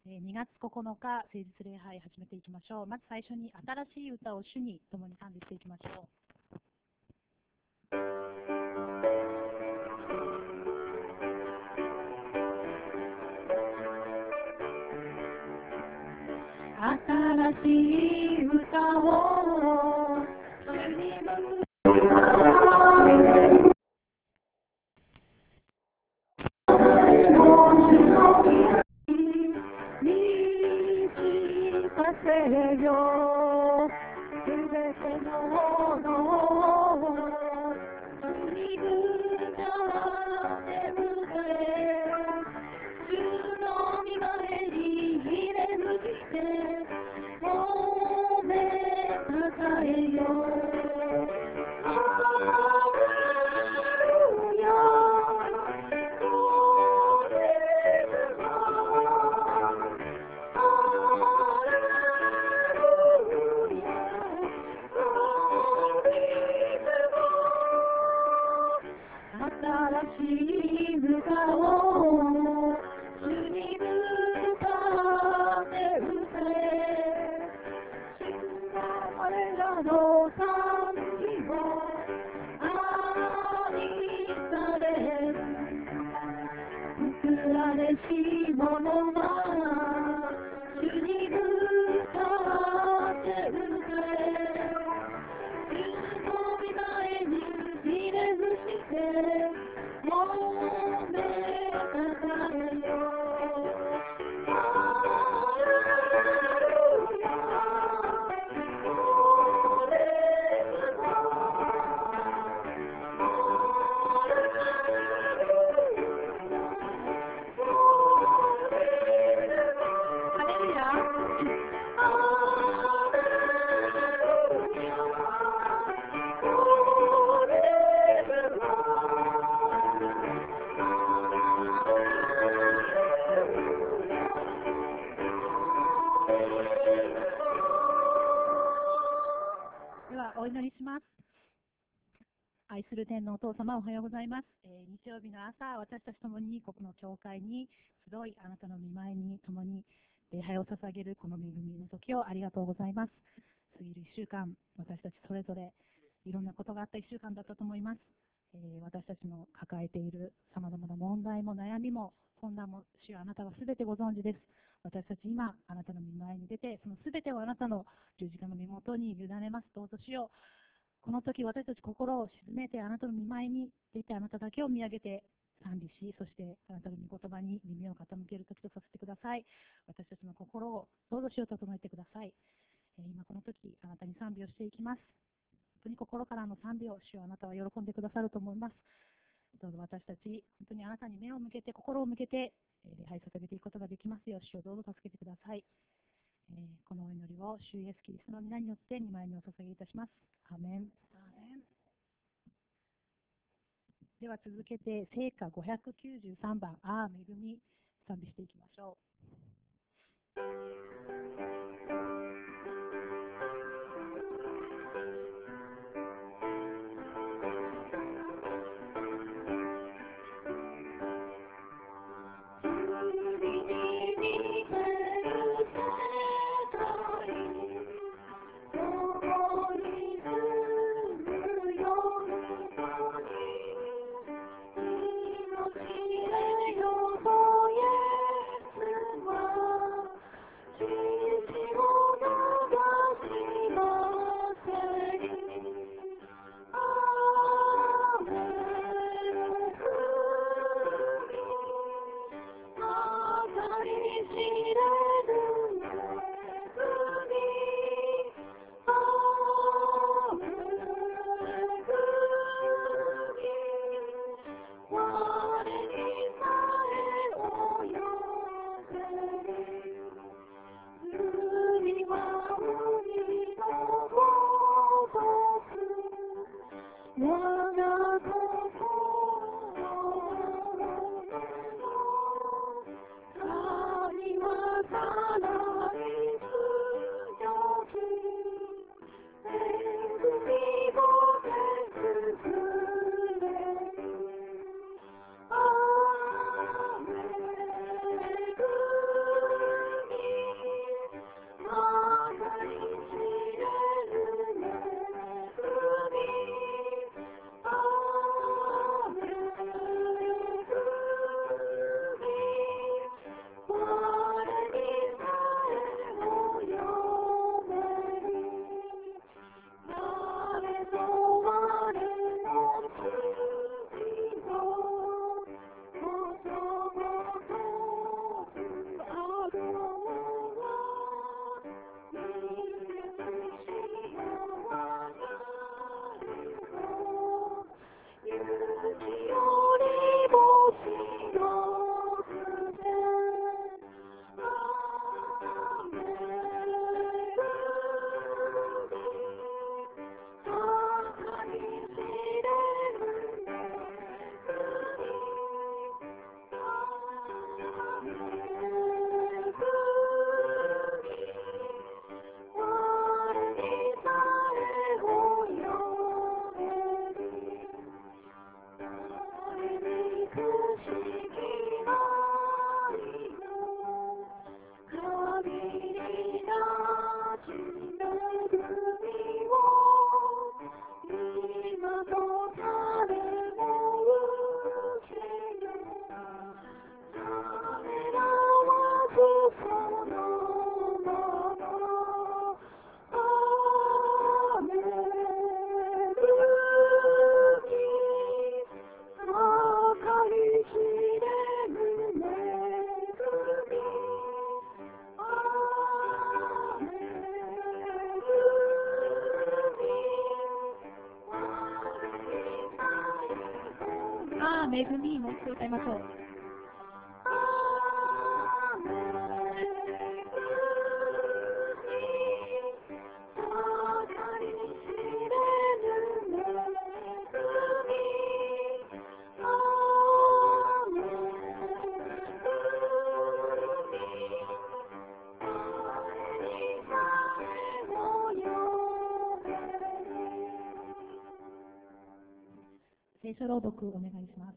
2月9日、誠実礼拝始めていきましょう。まず最初に新しい歌を主に共に賛美していきましょう。新しい歌を主に満ちさせよすべてのものを主に歌って迎え主の御前にひれ伏して褒めたたえよ新しい歌を主に歌って歌え主が我らの賛美を愛され救われし者は主に歌って歌え主の御前にひれ伏して褒めたたえよお祈りします。愛する天のお父様、おはようございます。日曜日の朝、私たちともにここの教会に集い、あなたの御前に共に礼拝を捧げるこの恵みの時をありがとうございます。過ぎる1週間、私たちそれぞれいろんなことがあった1週間だったと思います。私たちの抱えているさまざまな問題も悩みも困難も主よあなたはすべてご存知です。私たち今あなたの御前に出てそのすべてをあなたの十字架の身元に委ねます。どうぞ主よこの時私たち心を静めてあなたの御前に出てあなただけを見上げて賛美しそしてあなたの御言葉に耳を傾ける時とさせてください。私たちの心をどうぞ主を整えてください。今この時あなたに賛美をしていきます。本当に心からの賛美を主よあなたは喜んでくださると思います。どうぞ私たち本当にあなたに目を向けて心を向けて礼拝捧げていくことができますよう主をどうぞ助けてください。このお祈りを主イエスキリストの皆によって御前にお捧げいたします。アーメン。では続けて聖歌593番ああ恵み賛美していきましょう。 恵みもう一度歌いましょう。聖書朗読お願いします。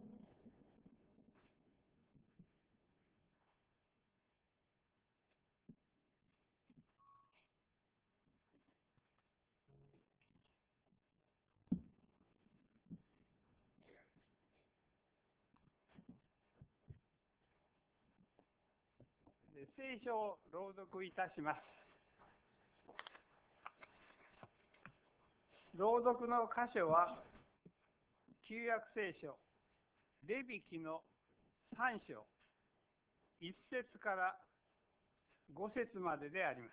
聖書を朗読いたします。朗読の箇所は旧約聖書レビ記の3章1節から5節までであります。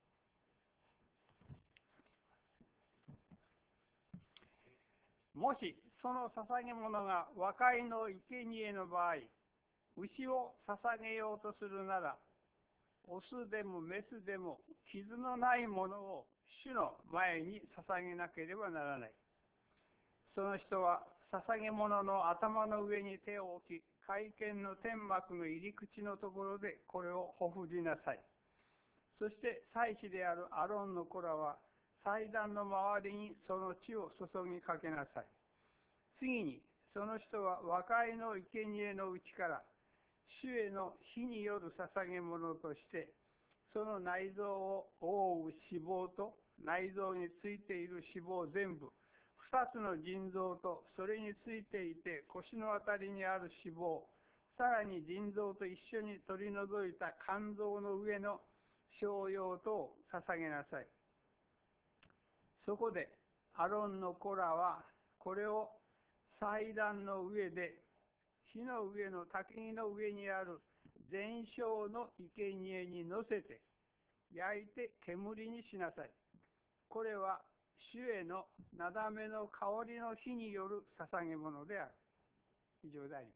もしその捧げ物が和解の生贄の場合、牛を捧げようとするなら、オスでもメスでも傷のないものを主の前に捧げなければならない。その人は捧げ物の頭の上に手を置き、会見の天幕の入り口のところでこれをほふりなさい。そして祭司であるアロンの子らは祭壇の周りにその血を注ぎかけなさい。次にその人は和解の生贄のうちから主への火による捧げ物として、その内臓を覆う脂肪と内臓についている脂肪全部、2つの腎臓とそれについていて腰のあたりにある脂肪、さらに腎臓と一緒に取り除いた肝臓の上の小葉とを捧げなさい。そこでアロンの子らはこれを祭壇の上で火の上の焚き木の上にある全焼の生贄に乗せて焼いて煙にしなさい。これは主へのなだめの香りの火による捧げ物である。以上であります。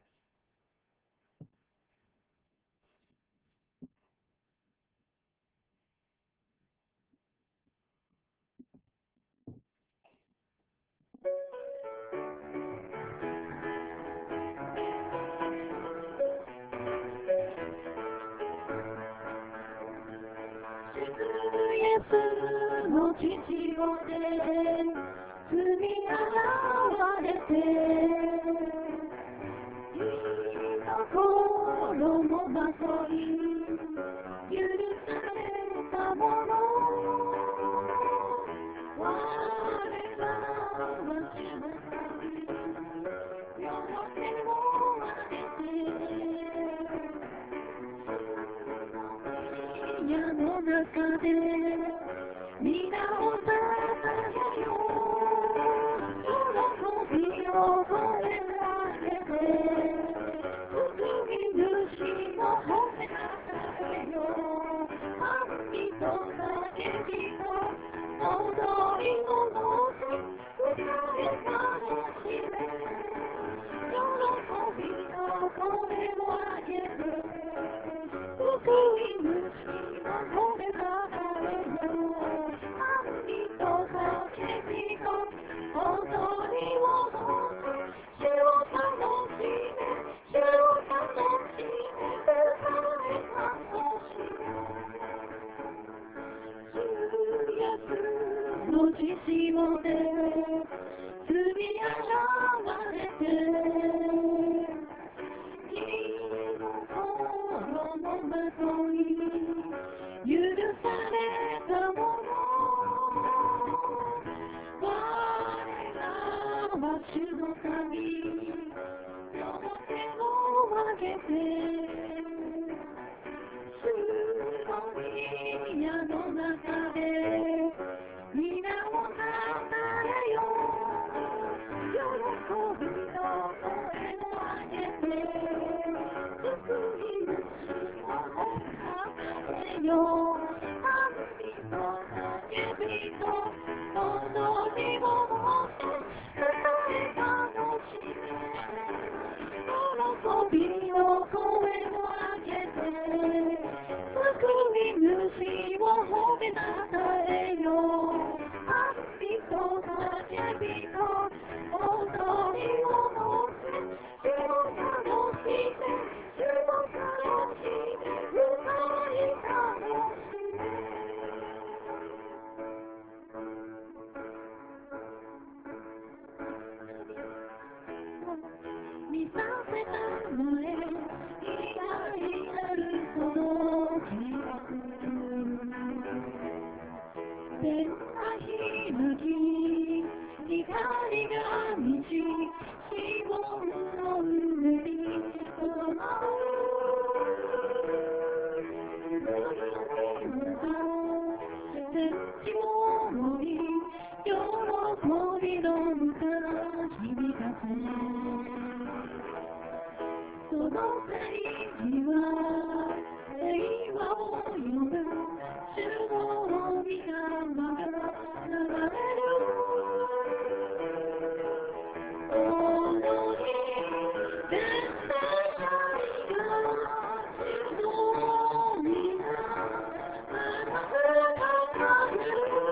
イエスの父をで罪あれて心もまとい許されたもの、我らは主の神、世の手を挙げて家の中で皆を捧げよう、喜びを込められて救い主を褒めなされよ。神と叫びと踊りを乗せ歌え楽しめ、喜びの声を上げて救い主を褒めなされよ。神と叫びと踊りを乗せ主を楽しめ、主を楽しめ、歌え楽しめ。主イエスの父をで罪あられて義の心のまとい許されたもよ旅と叫びと望みを持って楽しめ喜びの声を上げて救い主を褒めたたえよ旅と叫びと踊りを持って主を楽しめ主を楽しめ歌い楽しめ見させた前偉大なるその計画天が開き光が満ちシオンの海に舞う天地を思い喜びの歌響かせその大地は平和を呼ぶ主の御霊が流れる踊り全世界が主の皆高く高く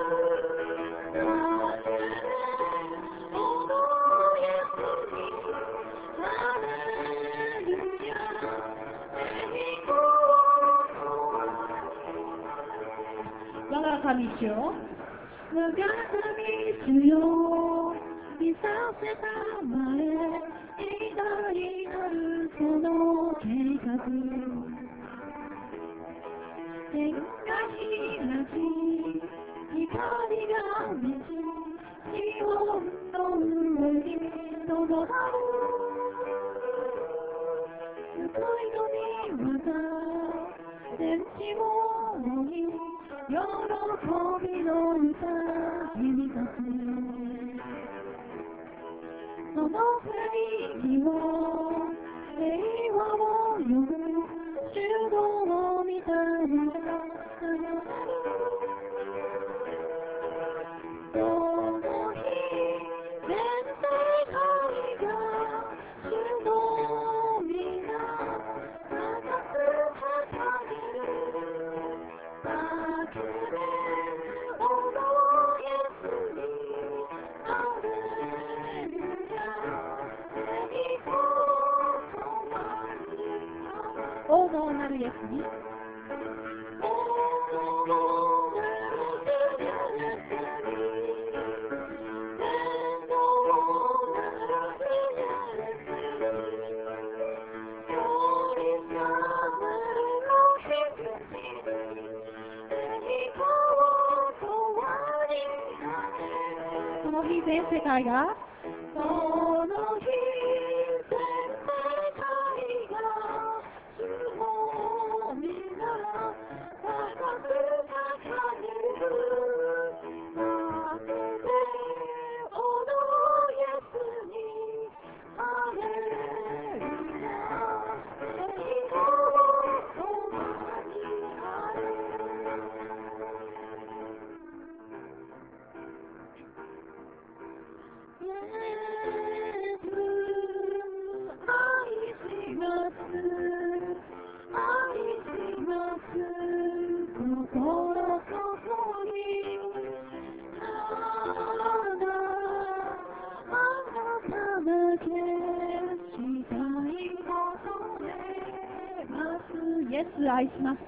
我が神主よ我が神主よ見させたまえ偉大なるその計画天が開き光が満ちシオンの上にとどまる救いの御業天地を思い喜びの歌響かせその正義を平和を呼ぶ主の御霊が流れるその日全世界が主の皆高く高げるだけで踊りすぎハレルヤエリコとなり王のなるイエスに王のなるイエスに天のなるイエスに寄り添うの羊にその日全世界がその日全世界が主の皆高く高げるだけで踊りイエスにハレルヤエリコとなりハレルヤ愛します心注ぎただあなただけしたい求めますイエス愛します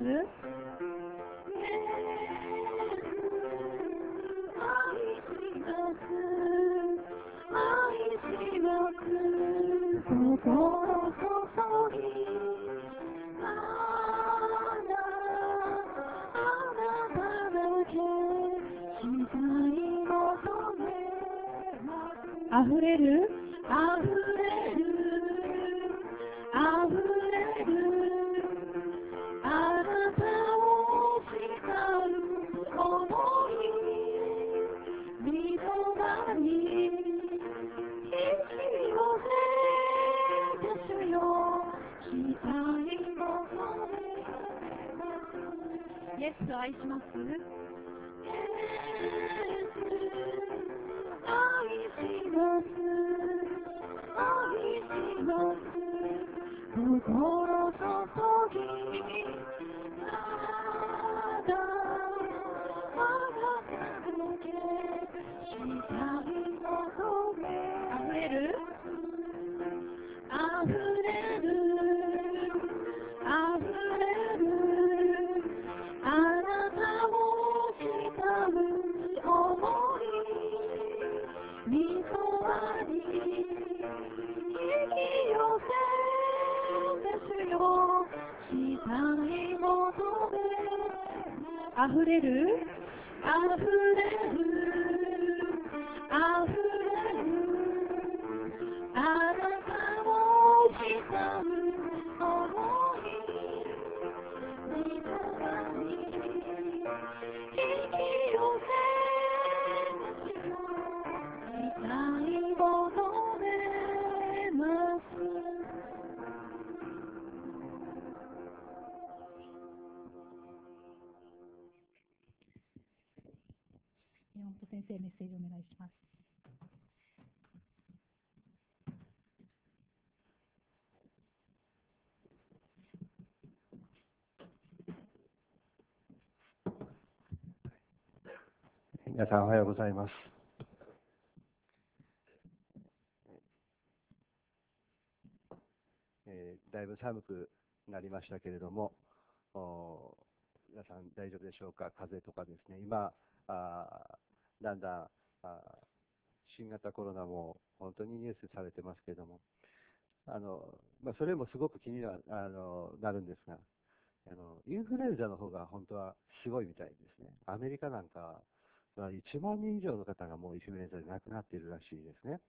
愛します心注ぎあなただけしたい求めますあふれるあふれるあふれるあなたを叱る想い御言に引き寄せて主よ期待求めますイエス愛します。イエス愛します。愛します。心注ぎ、ただあなただけしたい求め。あふれるあふれるあふれるあなたを慕う想い、御そに引き寄せですよ、したい求め。あふれるあふれるあふれるあなたを慕う想い、御そに引き寄せですよ、したい求めます。山本先生、メッセージお願いします。 皆さんおはようございます。だいぶ寒くなりましたけれども、皆さん大丈夫でしょうか。風邪とかですね、今だんだん新型コロナも本当にニュースされてますけれども、それもすごく気にはなるんですが、インフルエンザの方が本当はすごいみたいですね。アメリカなんかは1万人以上の方がもうインフルエンザで亡くなっているらしいですね。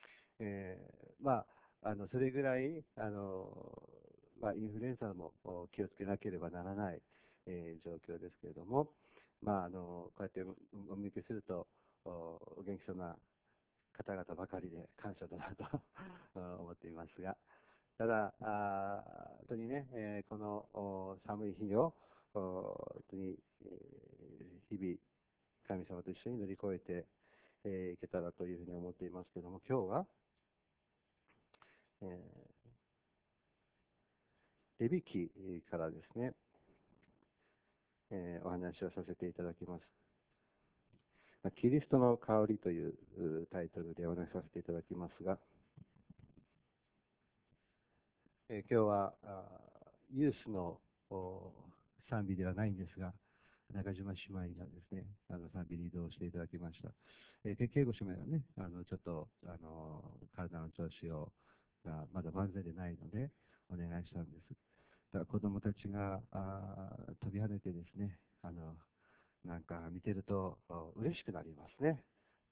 それぐらいインフルエンザも気をつけなければならない、状況ですけれども、こうやってお見受けするとお元気そうな方々ばかりで感謝だなと思っていますが、ただ本当にね、この寒い日を本当に、日々神様と一緒に乗り越えていけたらというふうに思っていますけれども、今日はレビ記からですね、お話をさせていただきます。キリストの香りというタイトルでお話しさせていただきますが、今日はユースの賛美ではないんですが、中島姉妹がですね、賛美に移動していただきました。慶吾姉妹はね、ちょっと体の調子がまだ万全でないので、お願いしたんです。だから子供たちが飛び跳ねてですね、なんか見てると嬉しくなりますね。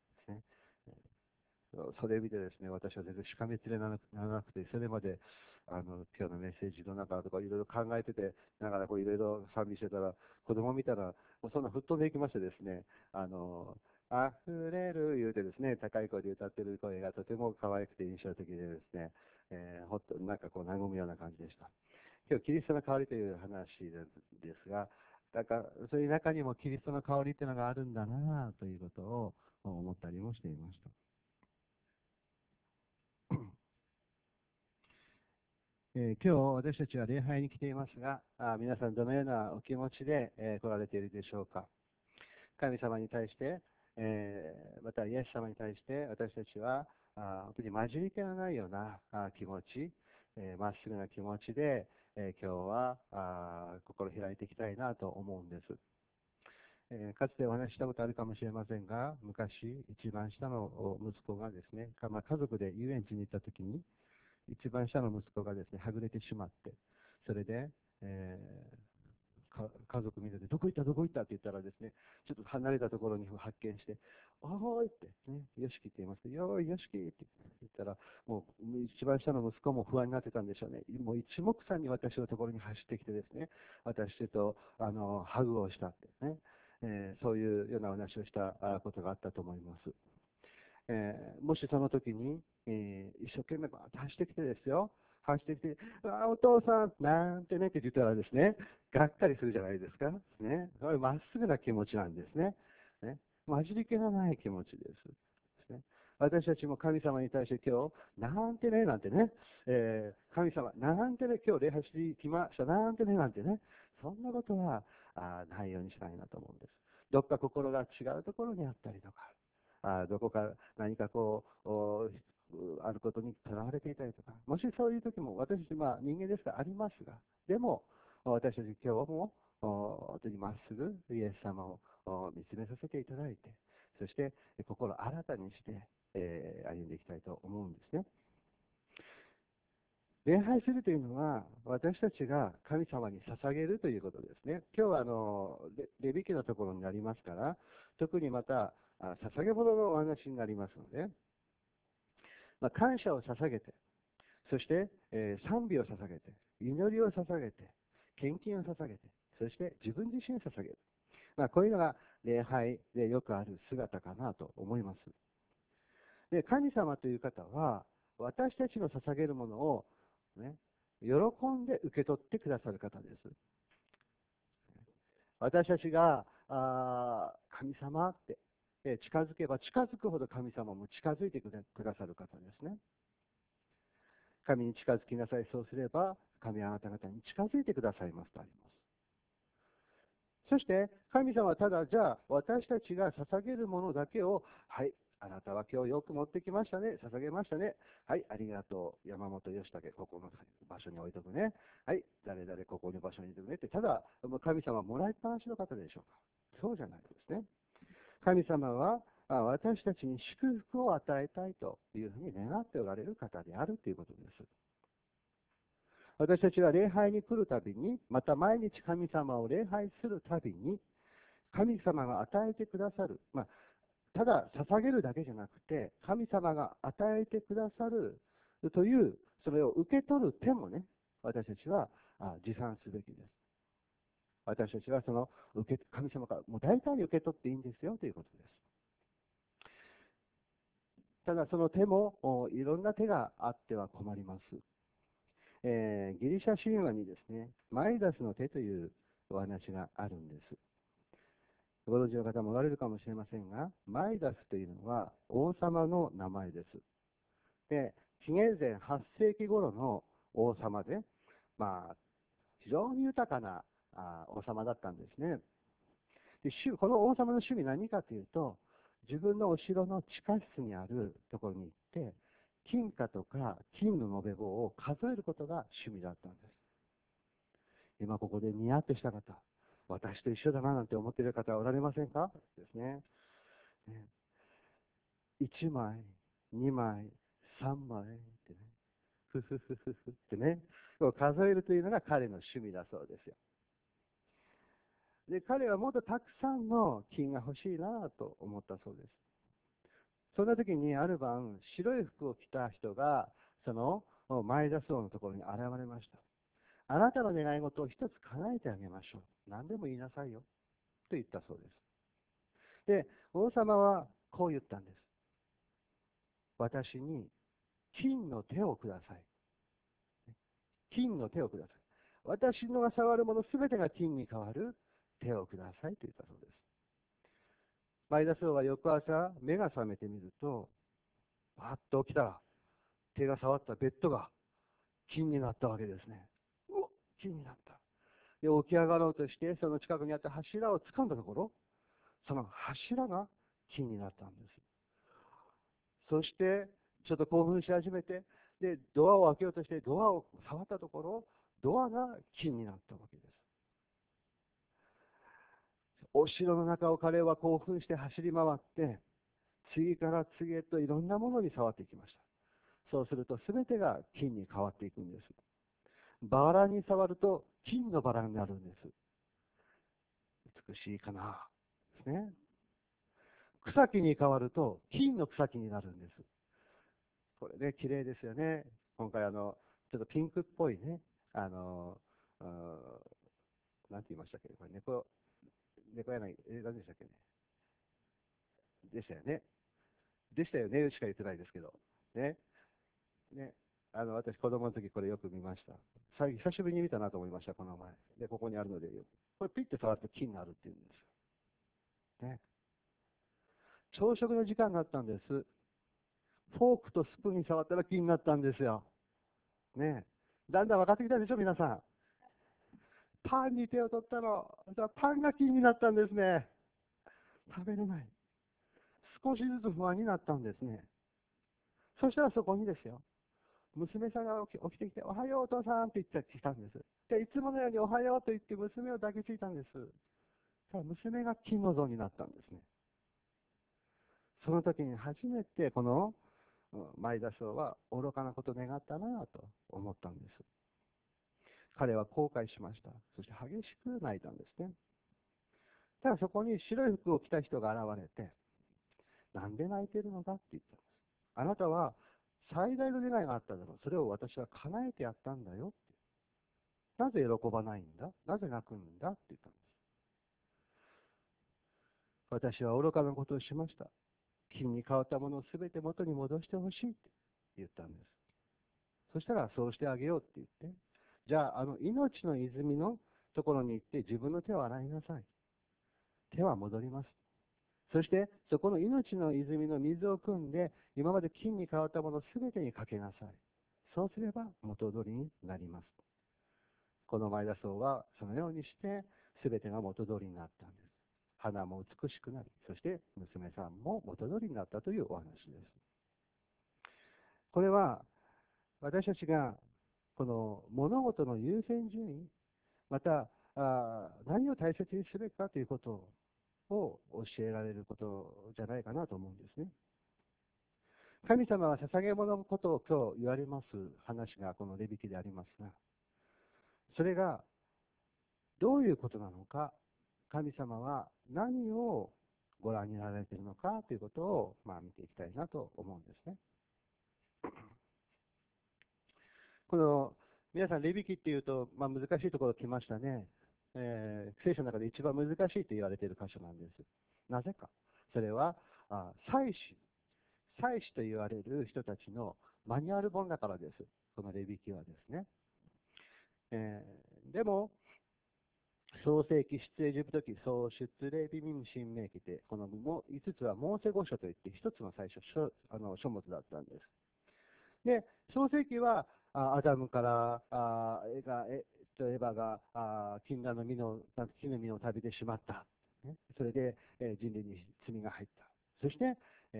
それを見てですね、私は全然しかめつれならなくて、それまで今日のメッセージどんなかとかいろいろ考えてて、ながらいろいろ賛美してたら、子供見たら、もうそんな吹っ飛んでいきましてですね、溢れる言うてですね、高い声で歌ってる声がとても可愛くて印象的でですね、ほっとなんかこう和むような感じでした。今日キリストの香りという話ですが、だからそういう中にもキリストの香りというのがあるんだなということを思ったりもしていました。今日私たちは礼拝に来ていますが、皆さんどのようなお気持ちで、来られているでしょうか。神様に対して、またイエス様に対して私たちは本当に混じり気のないような気持ち、まっすぐな気持ちで、今日は心開いていきたいなと思うんです。かつてお話ししたことあるかもしれませんが、昔一番下の息子がですね、家族で遊園地に行った時に、一番下の息子がですね、はぐれてしまって、それで、家族みんなで、どこ行ったどこ行ったって言ったらですね、ちょっと離れたところに発見して、おーいって、ね、よしきって言いますと、よーい、よしきって言ったら、もう一番下の息子も不安になってたんでしょうね。もう一目散に私のところに走ってきてですね、私とハグをしたってね、そういうようなお話をしたことがあったと思います。もしその時に、一生懸命バーッと走ってきてですよ、 走ってきて、お父さん、なんてねって言ったらですね、がっかりするじゃないですか。ね。これまっすぐな気持ちなんですね。ね。混じり気がない気持ちです。ですね。私たちも神様に対して今日、なんてね、なんてね、神様、なんてね、今日礼拝してきました、なんてね、なんてね、そんなことはないようにしたいなと思うんです。どっか心が違うところにあったりとか、どこか何かあることにとらわれていたりとか、もしそういう時も、私たち、人間ですからありますが、でも、私たち今日も、本当にまっすぐイエス様を見つめさせていただいて、そして心新たにして、歩んでいきたいと思うんですね。礼拝するというのは、私たちが神様に捧げるということですね。今日はレビ記のところになりますから、特にまた、捧げ物のお話になりますので、感謝を捧げて、そして、賛美を捧げて、祈りを捧げて、献金を捧げて、そして自分自身を捧げる。こういうのが礼拝でよくある姿かなと思います。で、神様という方は、私たちの捧げるものを、ね、喜んで受け取ってくださる方です。私たちが、神様って近づけば近づくほど神様も近づいてくださる方ですね。神に近づきなさい、そうすれば神はあなた方に近づいてくださいますとあります。そして神様はただ、じゃあ私たちが捧げるものだけを、はい、あなたは今日よく持ってきましたね、捧げましたね、はい、ありがとう、山本義武、ここの場所に置いとくね、はい、誰々ここの場所に置いとくねって、ただ神様はもらいっぱなしの方でしょうか。そうじゃないですね。神様は私たちに祝福を与えたいというふうに願っておられる方であるということです。私たちは礼拝に来るたびに、また毎日神様を礼拝するたびに、神様が与えてくださる、ただ捧げるだけじゃなくて、神様が与えてくださるという、それを受け取る手もね、私たちは持参すべきです。私たちは神様からもう大体に受け取っていいんですよということです。ただその手もいろんな手があっては困ります。ギリシャ神話にですね、マイダスの手というお話があるんです。ご存知の方もおられるかもしれませんが、マイダスというのは王様の名前です。で、紀元前8世紀頃の王様で、非常に豊かな王様だったんですね。で、この王様の趣味何かというと、自分のお城の地下室にあるところに行って、金貨とか金の延べ棒を数えることが趣味だったんです。今ここでニヤッとした方、私と一緒だななんて思っている方はおられませんかですね。1枚、2枚、3枚ってね、ふふふふふってね、数えるというのが彼の趣味だそうですよ。で、彼はもっとたくさんの金が欲しいなと思ったそうです。そんな時にある晩、白い服を着た人が、その前田荘のところに現れました。あなたの願い事を一つ叶えてあげましょう。何でも言いなさいよ。と言ったそうです。で、王様はこう言ったんです。私に金の手をください。金の手をください。私のが触るものすべてが金に変わる手をくださいと言ったそうです。前田荘は翌朝、目が覚めてみると、パッと起きたら、手が触ったベッドが金になったわけですね。うわ、金になった。で、起き上がろうとして、その近くにあった柱を掴んだところ、その柱が金になったんです。そして、ちょっと興奮し始めて、で、ドアを開けようとしてドアを触ったところ、ドアが金になったわけです。お城の中を彼は興奮して走り回って、次から次へといろんなものに触っていきました。そうすると全てが金に変わっていくんです。バラに触ると金のバラになるんです。美しいかな。ですね。草木に変わると金の草木になるんです。これね、綺麗ですよね。今回ちょっとピンクっぽいね、なんて言いましたっけ、これ猫柳、何でしたっけね。でしたよね。でしたよねしか言ってないですけど。ね。ね。 私、子供の時これよく見ました。久しぶりに見たなと思いました、この前。で、ここにあるので、これピッて触ると木になるっていうんですよ。ね。朝食の時間があったんです。フォークとスプーンに触ったら木になったんですよ。ね。だんだん分かってきたでしょ、皆さん。パンに手を取ったの。パンが木になったんですね。食べれない。少しずつ不安になったんですね。そしたらそこにですよ。娘さんが起きてきて、おはようお父さんって言ってきたんです。で、いつものようにおはようと言って娘を抱きついたんです。娘が金の像になったんですね。その時に初めてこの前田荘は愚かなことを願ったなと思ったんです。彼は後悔しました。そして激しく泣いたんですね。ただそこに白い服を着た人が現れて、なんで泣いてるのかって言ったんです。あなたは最大の願いがあっただろう。それを私は叶えてやったんだよって。なぜ喜ばないんだ、なぜ泣くんだって言ったんです。私は愚かなことをしました。金に変わったものを全て元に戻してほしいって言ったんです。そしたらそうしてあげようって言って、じゃあ命の泉のところに行って自分の手を洗いなさい。手は戻ります。そしてそこの命の泉の水を汲んで、今まで金に変わったもの全てにかけなさい。そうすれば元通りになります。この前田荘はそのようにして全てが元通りになったんです。花も美しくなり、そして娘さんも元通りになったというお話です。これは私たちがこの物事の優先順位、また何を大切にすべきかということを教えられることじゃないかなと思うんですね。神様は捧げ物のことを今日言われます話がこのレビ記でありますが、それがどういうことなのか、神様は何をご覧になられているのかということを、見ていきたいなと思うんですね。この皆さん、レビ記っていうと、難しいところ来ましたね。聖書の中で一番難しいと言われている箇所なんです。なぜか。それは、祭司と言われる人たちのマニュアル本だからです。このレビ記はですね。でも、創世記、出エジプト記、創出、レビ民、新明記って、この5つはモーセ五書といって、一つの最初書物だったんです。で、創世記は、アダムからエヴァが禁断の木の実を食べてしまった。それで、人類に罪が入った。そして、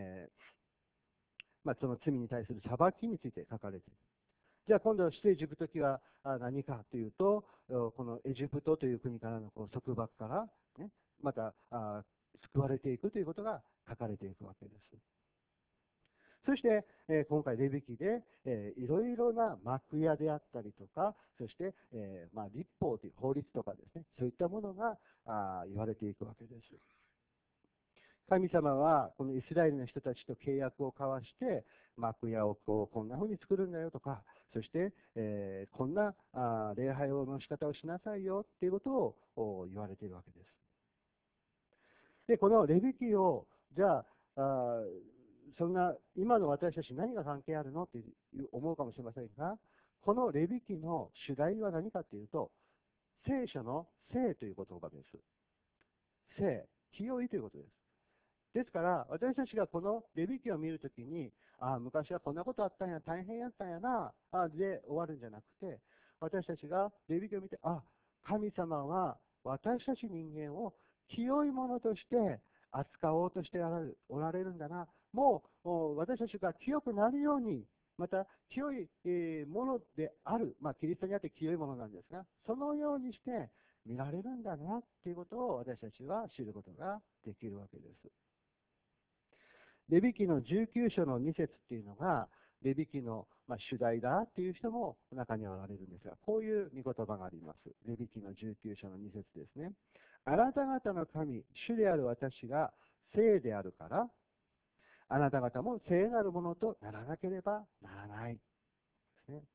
その罪に対する裁きについて書かれている。じゃあ今度、出エジプト記は何かというと、このエジプトという国からの束縛から、また救われていくということが書かれていくわけです。そして、今回、レビ記で、いろいろな幕屋であったりとか、そして、立法という法律とかですね、そういったものが言われていくわけです。神様は、このイスラエルの人たちと契約を交わして、幕屋をこんな風に作るんだよとか、そして、こんな礼拝の仕方をしなさいよっていうことを言われているわけです。で、このレビ記を、じゃあ、そんな今の私たちに何が関係あるのって思うかもしれませんが、このレビ記の主題は何かというと、聖書の聖という言葉です。聖、清いということです。ですから、私たちがこのレビ記を見るときに、昔はこんなことあったんや、大変やったんやな、で終わるんじゃなくて、私たちがレビ記を見て、神様は私たち人間を清いものとして扱おうとしておられるんだな。もう私たちが清くなるように、また清いものである、キリストにあって清いものなんですが、そのようにして見られるんだなということを私たちは知ることができるわけです。レビ記の19章の2節っていうのが、レビ記の主題だっていう人も中にはおられるんですが、こういう御言葉があります。レビ記の19章の2節ですね。あなた方の神、主である私が聖であるから、あなた方も聖なるものとならなければならない。ですね。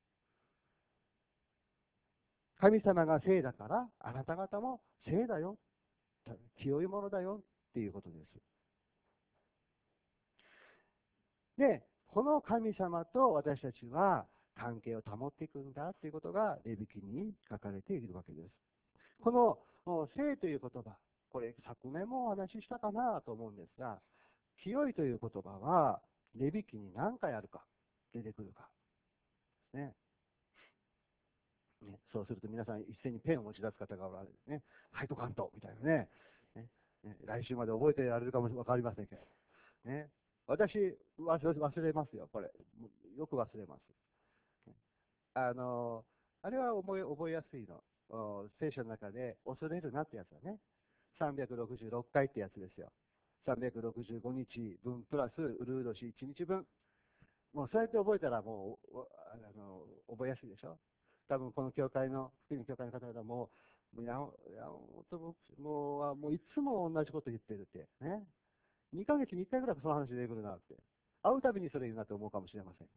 神様が聖だから、あなた方も聖だよ。清いものだよっていうことです。で、この神様と私たちは関係を保っていくんだということが、レビ記に書かれているわけです。この聖という言葉、これ昨年もお話ししたかなと思うんですが、清いという言葉は、レビ記に何回あるか、出てくるかですね。そうすると皆さん一斉にペンを持ち出す方がおられるね。ハイトカントみたいなね。来週まで覚えてやれるかもわかりませんけど。ね、私忘れますよ、これ。よく忘れます。あれは覚えやすいの。聖書の中で恐れるなってやつだね。366回ってやつですよ。365日分プラスウルード氏1日分。もうそうやって覚えたらもう覚えやすいでしょ。多分この教会の、福音教会の方々も、もういつも同じこと言ってるって。ね。2ヶ月に1回ぐらいその話出てくるなって。会うたびにそれ言うなって思うかもしれませんが。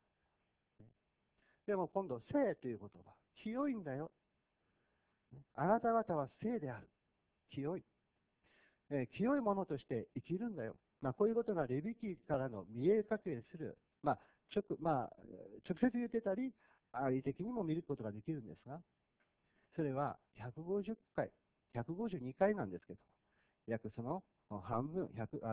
でも今度、聖という言葉。清いんだよ。あなた方は聖である。清い。清いものとして生きるんだよ。こういうことがレビ記からの見え隠れする。直接言ってたり、愛的にも見ることができるんですが、それは150回、152回なんですけど、約その半分、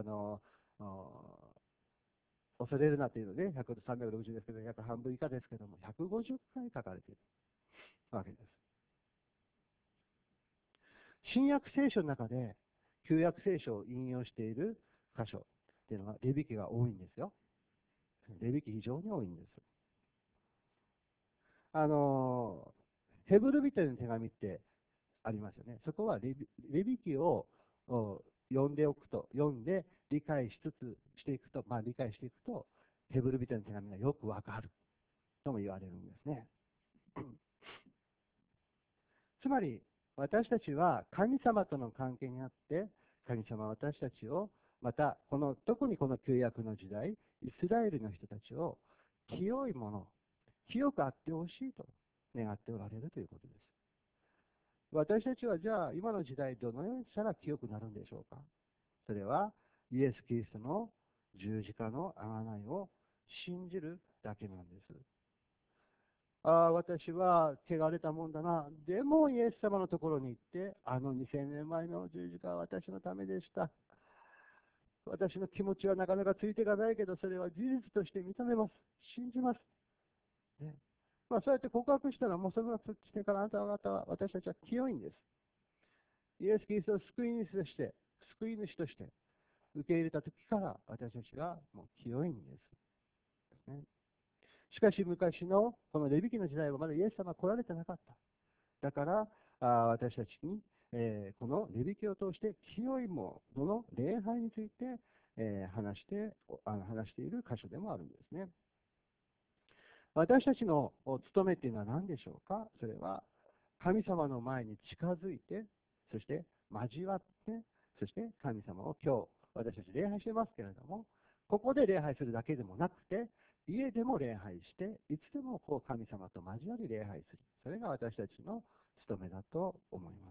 恐れるなというので、360ですけど、約半分以下ですけども、150回書かれているわけです。新約聖書の中で、旧約聖書を引用している箇所っていうのは、レビ記が多いんですよ。レビ記非常に多いんです。ヘブル人への手紙ってありますよね。そこはレビ記を読んで理解していくと、理解していくと、ヘブル人への手紙がよくわかるとも言われるんですね。つまり、私たちは神様との関係にあって、神様は私たちを、また、特にこの旧約の時代、イスラエルの人たちを、清いもの、清くあってほしいと願っておられるということです。私たちはじゃあ、今の時代、どのようにしたら清くなるんでしょうか。それは、イエス・キリストの十字架の贖いを信じるだけなんです。私は汚れたもんだな。でも、イエス様のところに行って、2000年前の十字架は私のためでした。私の気持ちはなかなかついていかないけど、それは事実として認めます。信じます。ね。そうやって告白したら、もうその時からあなた方は、私たちは清いんです。イエス・キリストを救い主として、受け入れた時から私たちはもう清いんです。ね。しかし昔のこのレビ記の時代はまだイエス様は来られてなかった。だから、私たちに、このレビ記を通して清いものの礼拝について、話している箇所でもあるんですね。私たちの務めっていうのは何でしょうか。それは神様の前に近づいて、そして交わって、そして神様を今日私たち礼拝してますけれども、ここで礼拝するだけでもなくて、家でも礼拝して、いつでも神様と交わり礼拝する。それが私たちの務めだと思います。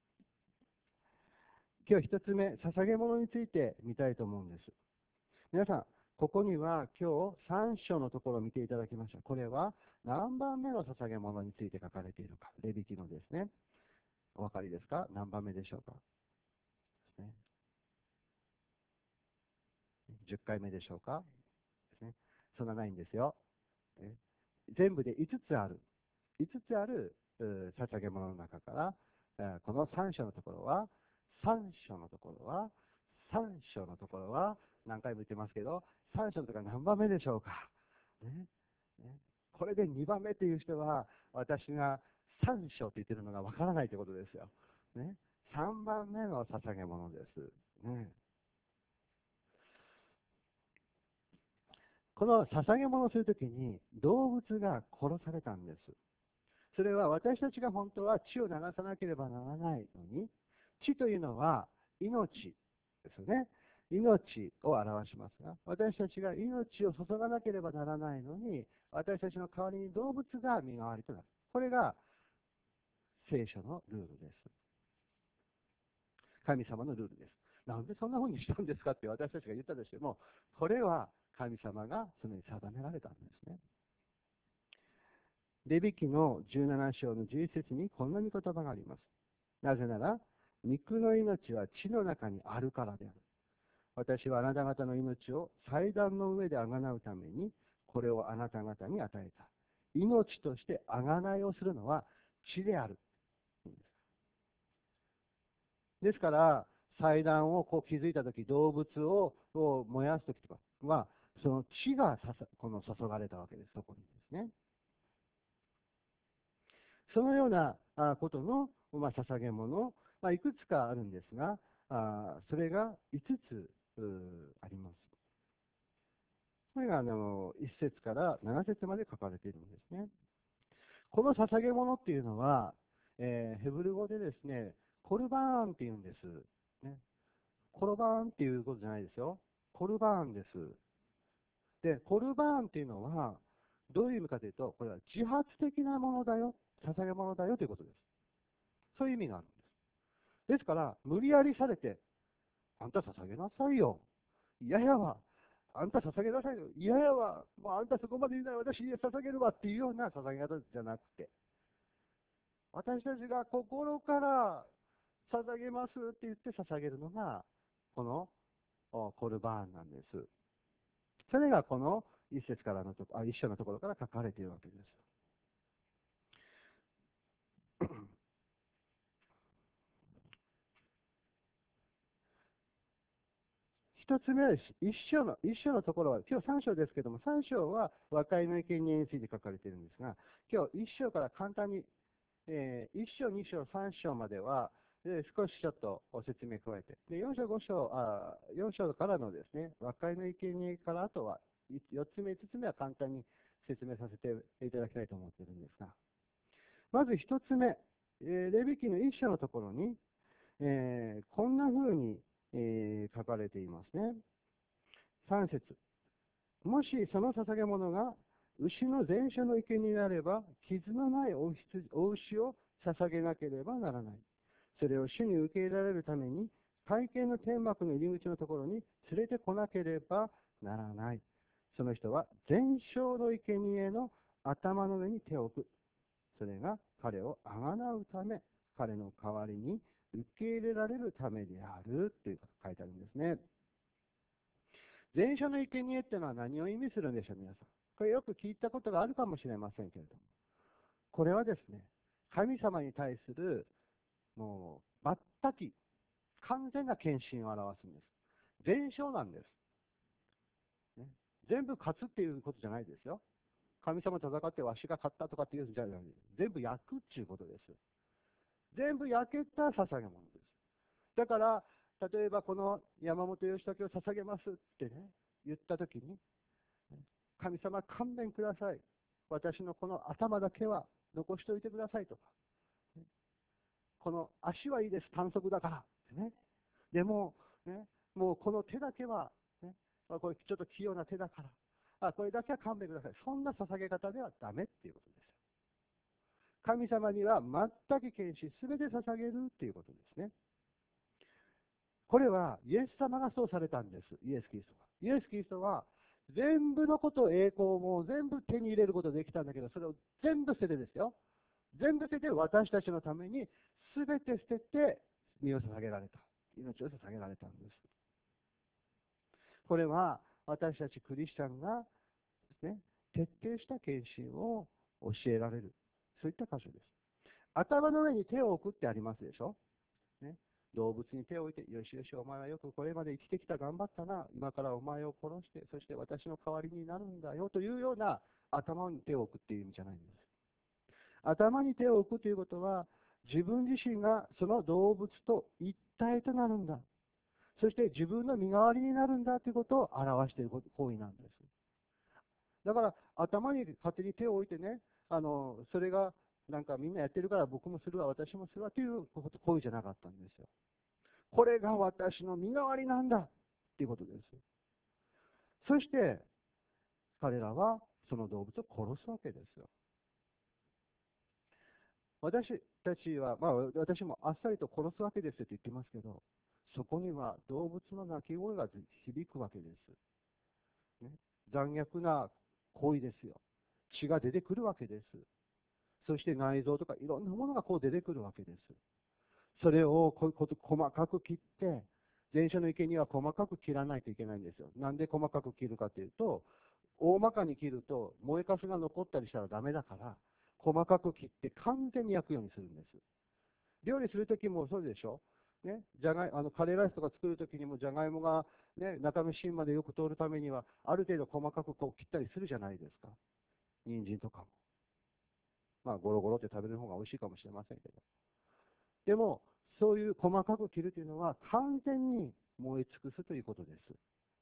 今日一つ目、捧げ物について見たいと思うんです。皆さん、ここには今日3章のところを見ていただきました。これは何番目の捧げ物について書かれているか。レビ記のですね。お分かりですか？何番目でしょうか？ですね。10回目でしょうか？ですね。そんなないんですよ。全部で5つある。5つある捧げ物の中から、この3章のところは、3章のところは、3章のところは、何回も言ってますけど、3章のところは何番目でしょうか。ね。これで2番目という人は、私が3章と言ってるのがわからないということですよ。ね。3番目の捧げ物です。ね。この捧げ物をするときに動物が殺されたんです。それは私たちが本当は血を流さなければならないのに、血というのは命ですね。命を表しますが、私たちが命を注がなければならないのに、私たちの代わりに動物が身代わりとなる。これが聖書のルールです。神様のルールです。なんでそんな風にしたんですかって私たちが言ったとしても、これは神様がそのように定められたんですね。 レビ記の17章の11節にこんな御言葉があります。なぜなら、肉の命は地の中にあるからである。私はあなた方の命を祭壇の上であがなうために、これをあなた方に与えた。命としてあがないをするのは地である。ですから、祭壇をこう築いたとき、動物を燃やすときとかは、その血が注がれたわけです、そこにですね。そのようなことの、捧げ物、いくつかあるんですが、それが5つあります。それが1節から7節まで書かれているんですね。この捧げ物っていうのは、ヘブル語でですね、コルバーンっていうんです。ね、コルバーンっていうことじゃないですよ。コルバーンです。で、コルバーンっていうのは、どういう意味かというと、これは自発的なものだよ、捧げ物だよということです。そういう意味があるんです。ですから、無理やりされて、あんた捧げなさいよ。いややわ。あんた捧げなさいよ。いややわ。もうあんたそこまで言うなら私捧げるわっていうような捧げ方じゃなくて、私たちが心から捧げますって言って捧げるのが、このコルバーンなんです。それがこの一節からの一章のところから書かれているわけです。一つ目です。一章のところは、今日3章ですけども、3章は和解の生贄について書かれているんですが、今日1章から簡単に、1章、2章、3章までは、少しちょっと説明加えて、で4章、5章、4章からのですね、和解の生贄からあとは、4つ目、5つ目は簡単に説明させていただきたいと思っているんですが、まず1つ目、レビ記の1章のところに、こんな風に、書かれていますね。3節。もしその捧げ物が牛の全種の生贄になれば、傷のないお牛を捧げなければならない。それを主に受け入れられるために、会見の天幕の入り口のところに連れてこなければならない。その人は全焼の生贄の頭の上に手を置く。それが彼をあがなうため、彼の代わりに受け入れられるためであるという書いてあるんですね。全焼の生贄っていうのは何を意味するんでしょう、皆さん。これよく聞いたことがあるかもしれませんけれども。これはですね、神様に対する、もう、全く完全な献身を表すんです。全焼なんです。ね、全部勝つっていうことじゃないですよ。神様と戦ってわしが勝ったとかっていうんじゃない。全部焼くっていうことです。全部焼けた捧げ物です。だから、例えばこの山本義武を捧げますってね、言ったときに、神様勘弁ください。私のこの頭だけは残しておいてくださいとか。この足はいいです、短足だから。ね、でも、ね、もうこの手だけは、ね、これちょっと器用な手だから。これだけは勘弁ください。そんな捧げ方ではダメっていうことです。神様には全く献身、すべて捧げるっていうことですね。これはイエス様がそうされたんです。イエス・キリストが。イエス・キリストは全部のことを栄光も全部手に入れることができたんだけど、それを全部捨ててですよ。全部捨てて私たちのために全て捨てて身を捧げられた。命を捧げられたんです。これは私たちクリスチャンがですね、徹底した献身を教えられる。そういった箇所です。頭の上に手を置くってありますでしょ。ね、動物に手を置いて、よしよし、お前はよくこれまで生きてきた、頑張ったな、今からお前を殺して、そして私の代わりになるんだよというような頭に手を置くっていう意味じゃないんです。頭に手を置くということは、自分自身がその動物と一体となるんだ。そして自分の身代わりになるんだということを表している行為なんです。だから頭に勝手に手を置いてね、それがなんかみんなやってるから僕もするわ、私もするわという行為じゃなかったんですよ。これが私の身代わりなんだということです。そして彼らはその動物を殺すわけですよ。私たちは、私もあっさりと殺すわけですよと言ってますけど、そこには動物の鳴き声が響くわけです。ね、残虐な行為ですよ。血が出てくるわけです。 そして内臓とかいろんなものがこう出てくるわけです。それをこういうこと細かく切って、前者の生贄は細かく切らないといけないんですよ。なんで細かく切るかというと、大まかに切ると燃えかすが残ったりしたらダメだから、細かく切って完全に焼くようにするんです。料理するときもそうでしょ、ね、カレーライスとか作るときにもじゃがいもが、ね、中の芯までよく通るためにはある程度細かくこう切ったりするじゃないですか。人参とかも。まあゴロゴロって食べる方が美味しいかもしれませんけど。でも、そういう細かく切るというのは完全に燃え尽くすということです。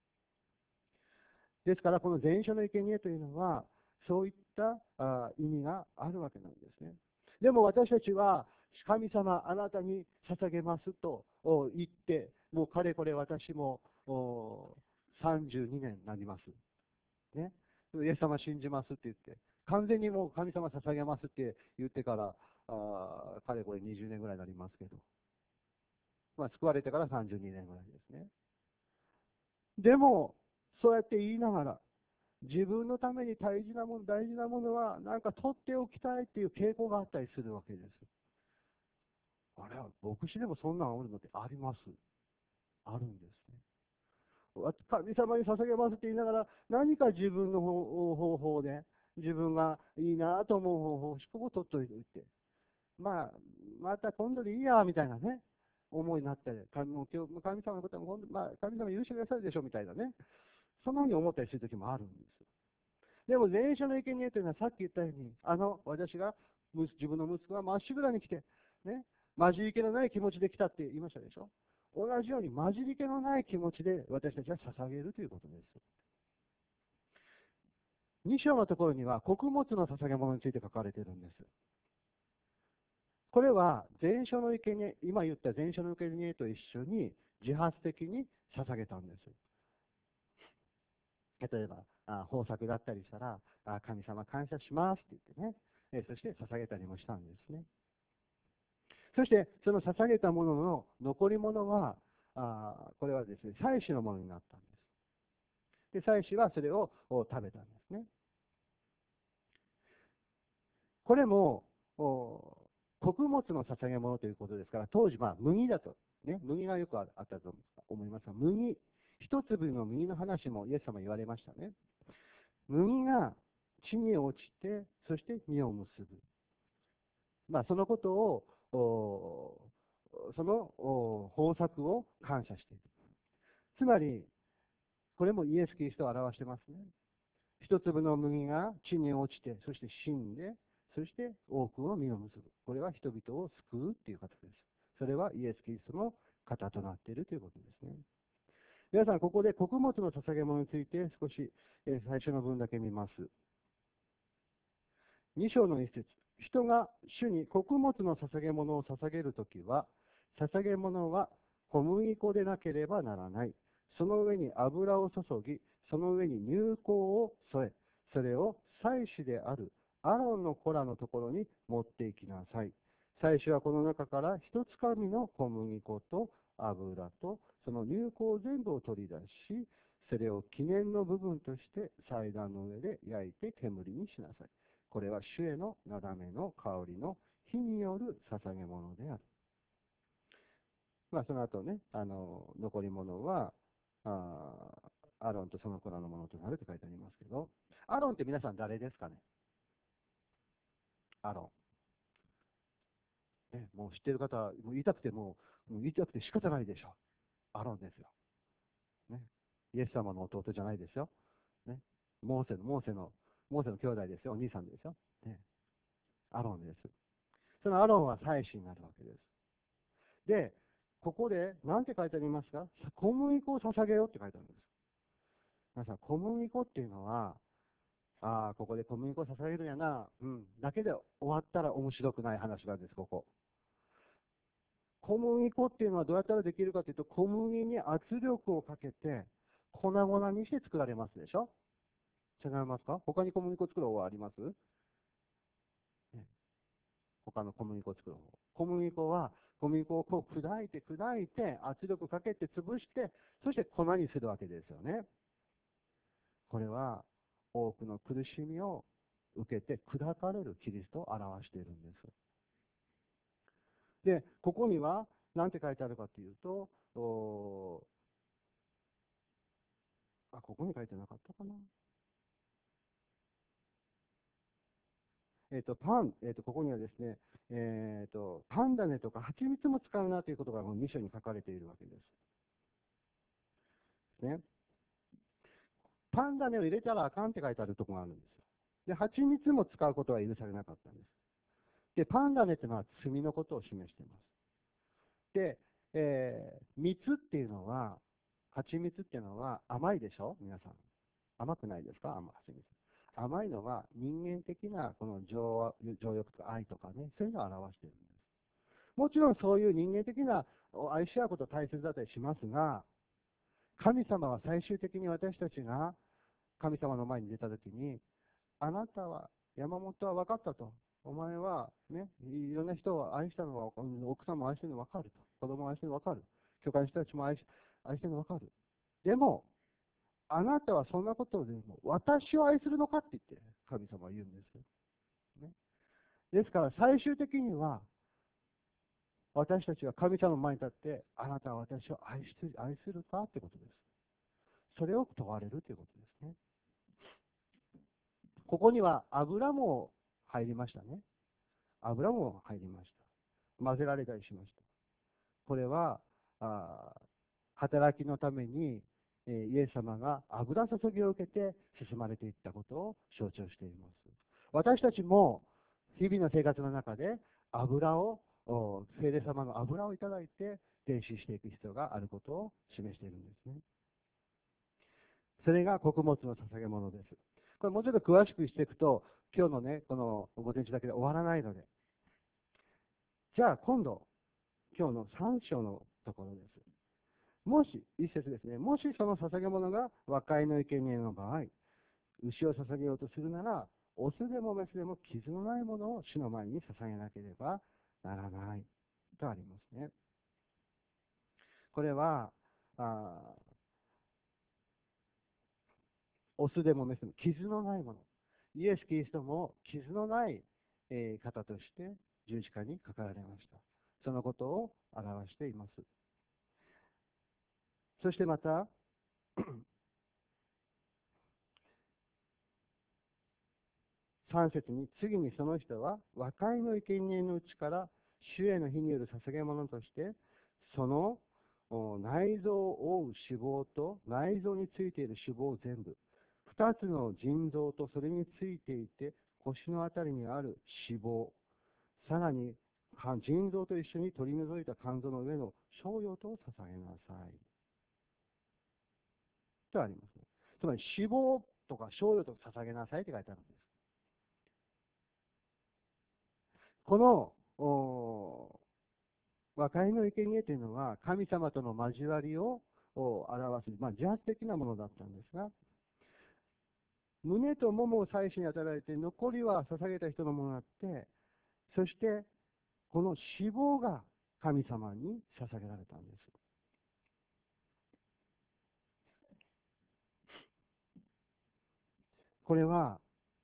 ですから、この前書の生贄というのは、そういった意味があるわけなんですね。でも私たちは、神様、あなたに捧げますと言って、もうかれこれ私も32年になります。ね。イエス様信じますって言って、完全にもう神様捧げますって言ってから、かれこれ20年ぐらいになりますけど、まあ、救われてから32年ぐらいですね。でも、そうやって言いながら、自分のために大事なものは、なんか取っておきたいっていう傾向があったりするわけです。あれは、牧師でもそんなのおるのってあります。あるんですね。神様に捧げますって言いながら、何か自分の方法で、自分がいいなと思う方法をここ取っといて、まあ、また今度でいいや、みたいなね、思いになって神様のことは今度、まあ、神様許してくださるでしょ、みたいなね。そんなふうに思ったりするときもあるんです。でも、前者の生贄というのはさっき言ったように、私が、自分の息子がまっしぐらに来て、ね、混じり気のない気持ちで来たって言いましたでしょ。同じように混じり気のない気持ちで私たちは捧げるということです。2章のところには穀物の捧げ物について書かれているんです。これは前書の生贄、今言った前書の生贄と一緒に自発的に捧げたんです。例えば、豊作だったりしたら、神様感謝しますって言ってね、そして捧げたりもしたんですね。そして、その捧げたものの残り物は、これはですね、祭司のものになったんです。で、祭司はそれを食べたんですね。これも、穀物の捧げ物ということですから、当時、麦だと、ね、麦がよくあったと思いますが、一粒の麦の話もイエス様言われましたね。麦が地に落ちて、そして実を結ぶ。そのことを、その豊作を感謝している。つまり、これもイエス・キリストを表してますね。一粒の麦が地に落ちて、そして死んで、そして多くの実を結ぶ。これは人々を救うという形です。それはイエス・キリストの方となっているということですね。皆さん、ここで穀物の捧げ物について少し、最初の文だけ見ます。2章の一節。人が主に穀物の捧げ物を捧げるときは、捧げ物は小麦粉でなければならない。その上に油を注ぎ、その上に乳香を添え、それを祭司であるアロンの子らのところに持って行きなさい。祭司はこの中から一つかみの小麦粉と油とその乳香全部を取り出し、それを記念の部分として祭壇の上で焼いて煙にしなさい。これは主へのなだめの香りの火による捧げ物である。その後ね、残り物は、アロンとその子らのものとなると書いてありますけど、アロンって皆さん誰ですかね。アロン。ね、もう知ってる方は、もう言いたくて仕方ないでしょう。アロンですよ。ね。イエス様の弟じゃないですよ。ね。モーセの兄弟ですよ。お兄さんですよ。ね。アロンです。そのアロンは祭司になるわけです。で、ここで何て書いてありますか。小麦粉を捧げようって書いてあるんです。皆さん、小麦粉っていうのは、ここで小麦粉を捧げるんやな、だけで終わったら面白くない話なんです、ここ。小麦粉っていうのはどうやったらできるかというと、小麦に圧力をかけて、粉々にして作られますでしょ。違いますか。他に小麦粉作る方法あります？他の小麦粉を作る方法。小麦粉をこう砕いて、圧力かけて潰して、そして粉にするわけですよね。これは、多くの苦しみを受けて砕かれるキリストを表しているんです。で、ここには何て書いてあるかというと、ここに書いてなかったかな。パン、ここにはですね、パン種とか蜂蜜も使うなということがこの2章に書かれているわけです。ね。パン種を入れたらあかんって書いてあるところがあるんですよ。で、蜂蜜も使うことは許されなかったんです。で、パン種っていうのは罪のことを示しています。で、蜜っていうのは、蜂蜜っていうのは甘いでしょ皆さん。甘くないですか蜂蜜。甘いのは人間的なこの情欲とか愛とかね、そういうのを表しているんです。もちろんそういう人間的な愛し合うことは大切だったりしますが、神様は最終的に私たちが神様の前に出たときに、あなたは、山本は分かったと。お前はね、いろんな人を愛したのは、奥さんも愛してるの分かると。子供も愛してるの分かる。教会の人たちも愛してるの分かる。でも、あなたはそんなことでも私を愛するのかって言って神様は言うんですよ、ね。ですから最終的には私たちは神様の前に立ってあなたは私を愛するかってことです。それを問われるということですね。ここには油も入りましたね。油も入りました。混ぜられたりしました。これは働きのためにイエス様が油注ぎを受けて進まれていったことを象徴しています。私たちも日々の生活の中で油を、聖霊様の油をいただいて伝子していく必要があることを示しているんですね。それが穀物の捧げ物です。これもうちょっと詳しくしていくと、今日のね、この午前中だけで終わらないので。じゃあ今度、今日の3章のところです。もし、一節ですね、もしその捧げ物が和解の生贄の場合、牛を捧げようとするなら、オスでもメスでも傷のないものを主の前に捧げなければならないとありますね。これは、オスでもメスでも傷のないもの。イエス・キリストも傷のない、方として十字架にかかられました。そのことを表しています。そしてまた、3節に、次にその人は和解の生贄のうちから主への火による捧げ物として、その内臓を覆う脂肪と内臓についている脂肪全部、2つの腎臓とそれについていて腰のあたりにある脂肪、さらに腎臓と一緒に取り除いた肝臓の上の小葉と捧げなさい。とありますね。つまり脂肪とか小葉と捧げなさいって書いてあるんです。この和解の生贄というのは神様との交わりを表す、自発的なものだったんですが、胸とももを祭司に与えられて、残りは捧げた人のものになって、そしてこの脂肪が神様に捧げられたんです。これは、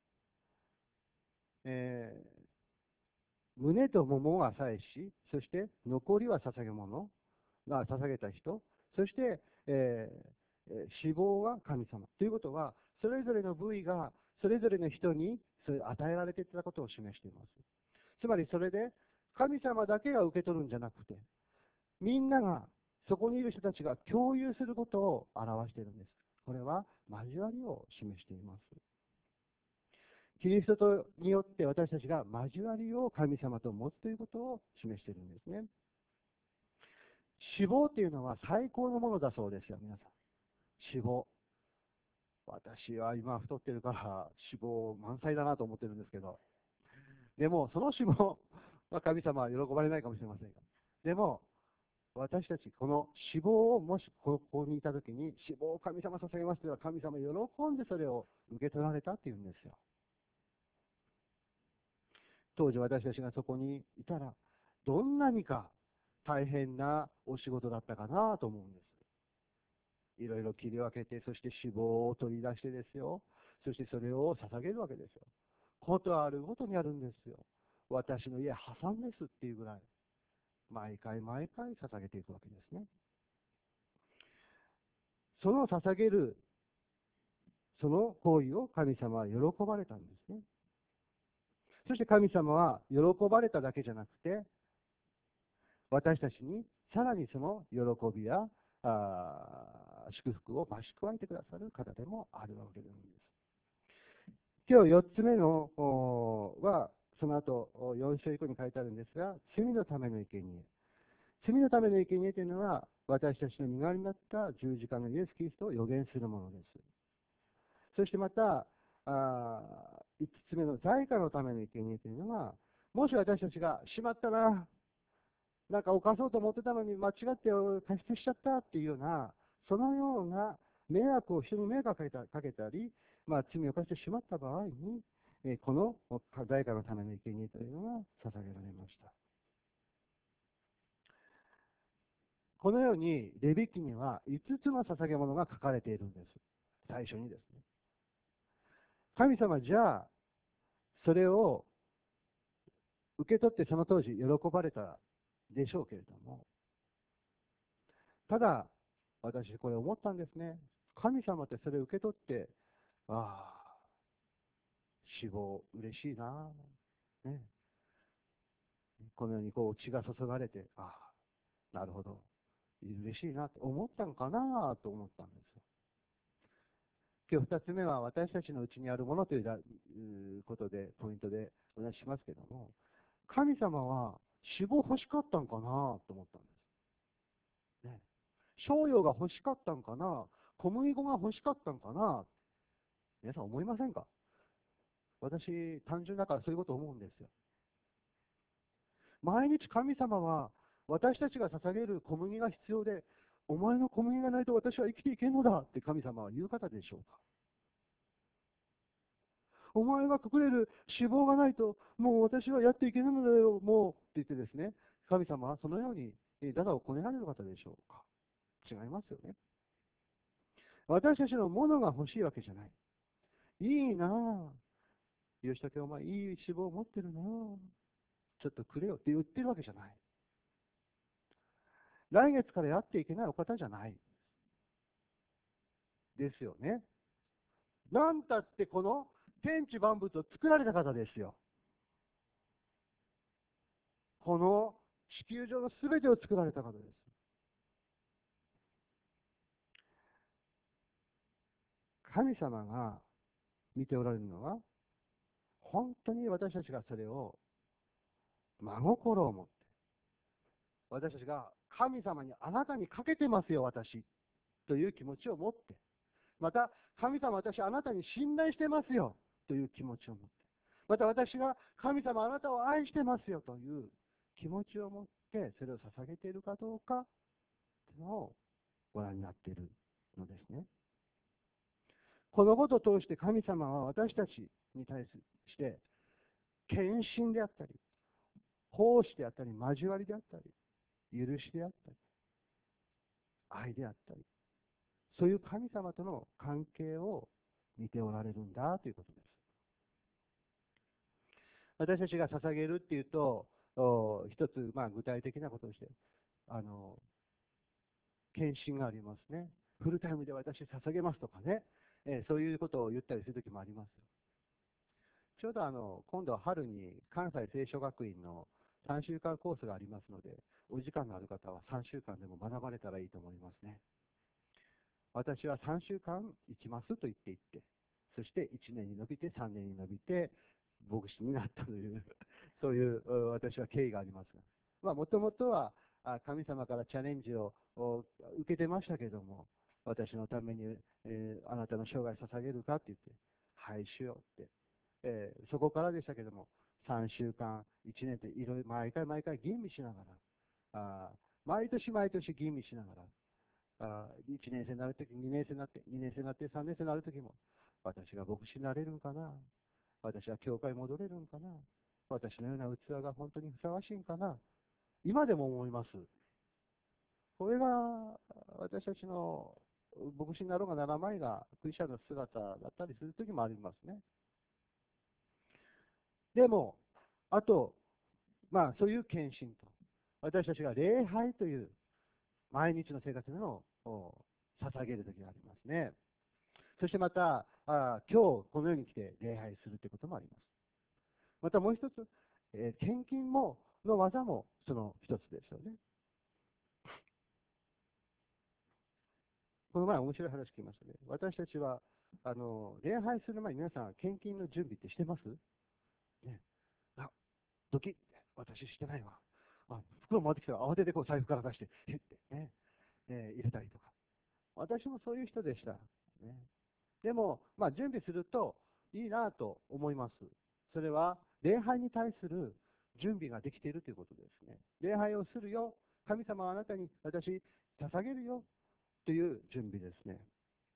胸とももは祭司、そして残りは捧げ物が捧げた人、そして、脂肪は神様。ということは、それぞれの部位がそれぞれの人に与えられていたことを示しています。つまりそれで、神様だけが受け取るんじゃなくて、みんなが、そこにいる人たちが共有することを表しているんです。これは交わりを示しています。キリストによって私たちが交わりを神様と持つということを示しているんですね。脂肪っていうのは最高のものだそうですよ、皆さん。脂肪。私は今太ってるから脂肪満載だなと思ってるんですけど、でもその脂肪は神様は喜ばれないかもしれませんが、でも私たちこの脂肪をもしここにいたときに脂肪を神様捧げますというのは神様喜んでそれを受け取られたっていうんですよ。当時私たちがそこにいたらどんなにか大変なお仕事だったかなと思うんです。いろいろ切り分けて、そして脂肪を取り出してですよ、そしてそれを捧げるわけですよ。 ことあるごとにあるんですよ。私の家破産ですっていうぐらい、毎回毎回捧げていくわけですね。その捧げる、その行為を神様は喜ばれたんですね。そして神様は喜ばれただけじゃなくて、私たちにさらにその喜びや祝福を増し加えてくださる方でもあるわけなんです。今日4つ目のは、その後4章以降に書いてあるんですが、罪のための生贄。罪のための生贄というのは、私たちの身代わりになった十字架のイエス・キリストを予言するものです。そしてまた、5つ目の罪過のための生贄というのは、もし私たちがしまったな、なんか犯そうと思ってたのに間違って過失しちゃったっていうような、そのような迷惑を人に迷惑をかけたり、罪を犯してしまった場合に、この罪過のための生贄というのが捧げられました。このように、レビ記には5つの捧げ物が書かれているんです。最初にですね。神様じゃあ、それを受け取ってその当時喜ばれたでしょうけれども、ただ、私これ思ったんですね。神様ってそれを受け取って、ああ、死亡嬉しいな、ね。このように血が注がれて、ああ、なるほど、嬉しいなと思ったのかなと思ったんですよ。今日2つ目は私たちのうちにあるものということで、ポイントでお話ししますけども、神様は死亡欲しかったんかなと思ったんです。ね。商用が欲しかったんかな、小麦粉が欲しかったんかな、皆さん思いませんか？私、単純だからそういうことを思うんですよ。毎日神様は私たちが捧げる小麦が必要で、お前の小麦がないと私は生きていけんのだって神様は言う方でしょうか？お前が隠れる脂肪がないともう私はやっていけないのだよ、もうって言ってですね、神様はそのようにダダをこねられる方でしょうか？違いますよね。私たちのものが欲しいわけじゃない。いいなぁ。吉武お前いい脂肪を持ってるなぁ。ちょっとくれよって言ってるわけじゃない。来月からやっていけないお方じゃない。ですよね。なんたってこの天地万物を作られた方ですよ。この地球上の全てを作られた方です。神様が見ておられるのは、本当に私たちがそれを真心を持って、私たちが神様にあなたにかけてますよ、私。という気持ちを持って、また神様私あなたに信頼してますよという気持ちを持って、また私が神様あなたを愛してますよという気持ちを持ってそれを捧げているかどうかというのをご覧になっているのですね。このことを通して神様は私たちに対して献身であったり、奉仕であったり、交わりであったり、許しであったり、愛であったり、そういう神様との関係を見ておられるんだということです。私たちが捧げるっていうと、一つ、具体的なこととして、献身がありますね。フルタイムで私捧げますとかね、そういうことを言ったりするときもあります。ちょうど今度春に関西聖書学院の3週間コースがありますので、お時間のある方は3週間でも学ばれたらいいと思いますね。私は3週間行きますと言って行って、そして1年に伸びて3年に伸びて牧師になったというそういう私は経緯がありますが、もともとは神様からチャレンジを受けてましたけども、私のために、あなたの生涯捧げるかって言って、はいしようって、そこからでしたけども、3週間、1年っていろいろ毎回毎回吟味しながら、毎年毎年吟味しながら、1年生になるとき、2年生になって、2年生になって、3年生になるときも、私が牧師になれるんかな、私は教会に戻れるんかな、私のような器が本当にふさわしいんかな、今でも思います。これが私たちの牧師になろうがならないがクリスチャンの姿だったりするときもありますね。 でも、あと、そういう献身と、私たちが礼拝という毎日の生活の捧げる時がありますね。そしてまた、今日このように来て礼拝するということもあります。またもう一つ、献金の技もその一つですよね。この前面白い話聞きましたね。私たちは、礼拝する前に皆さん、献金の準備ってしてます？ね。ドキッ、私してないわ。袋回ってきたら慌ててこう財布から出して、へってね、入れたりとか。私もそういう人でした。ね、でも、準備するといいなと思います。それは、礼拝に対する準備ができているということですね。礼拝をするよ。神様はあなたに私、捧げるよ。という準備ですね。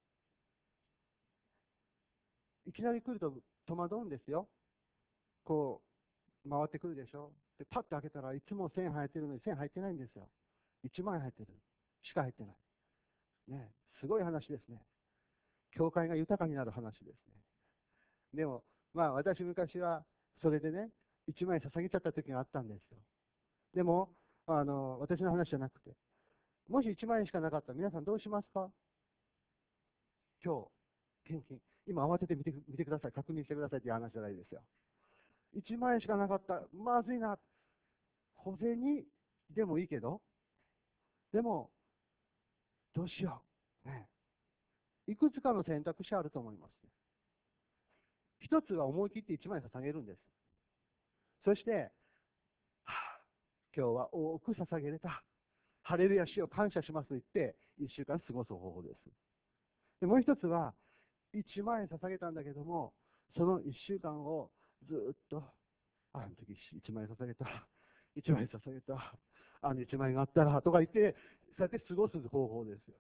いきなり来ると戸惑うんですよ。こう、回ってくるでしょ。で、パッと開けたらいつも1000入ってるのに1000入ってないんですよ。1万円入ってる。しか入ってない。ね。すごい話ですね。教会が豊かになる話ですね。でも、私昔はそれでね、1万円捧げちゃった時があったんですよ。でも、私の話じゃなくて、もし1万円しかなかったら皆さんどうしますか？今日、献金。今慌てて見てください。確認してくださいっていう話じゃないですよ。1万円しかなかった。まずいな。小銭でもいいけど、でも、どうしよう。ね。いくつかの選択肢あると思います。一つは思い切って1万円捧げるんです。そして、今日は多く捧げれた。ハレルヤ主を感謝しますと言って、1週間過ごす方法です。でもう一つは、1万円捧げたんだけども、その1週間をずっと、あの時1万円捧げた、1万円捧げた、1万円があったら、とか言って、そうやって過ごす方法ですよ。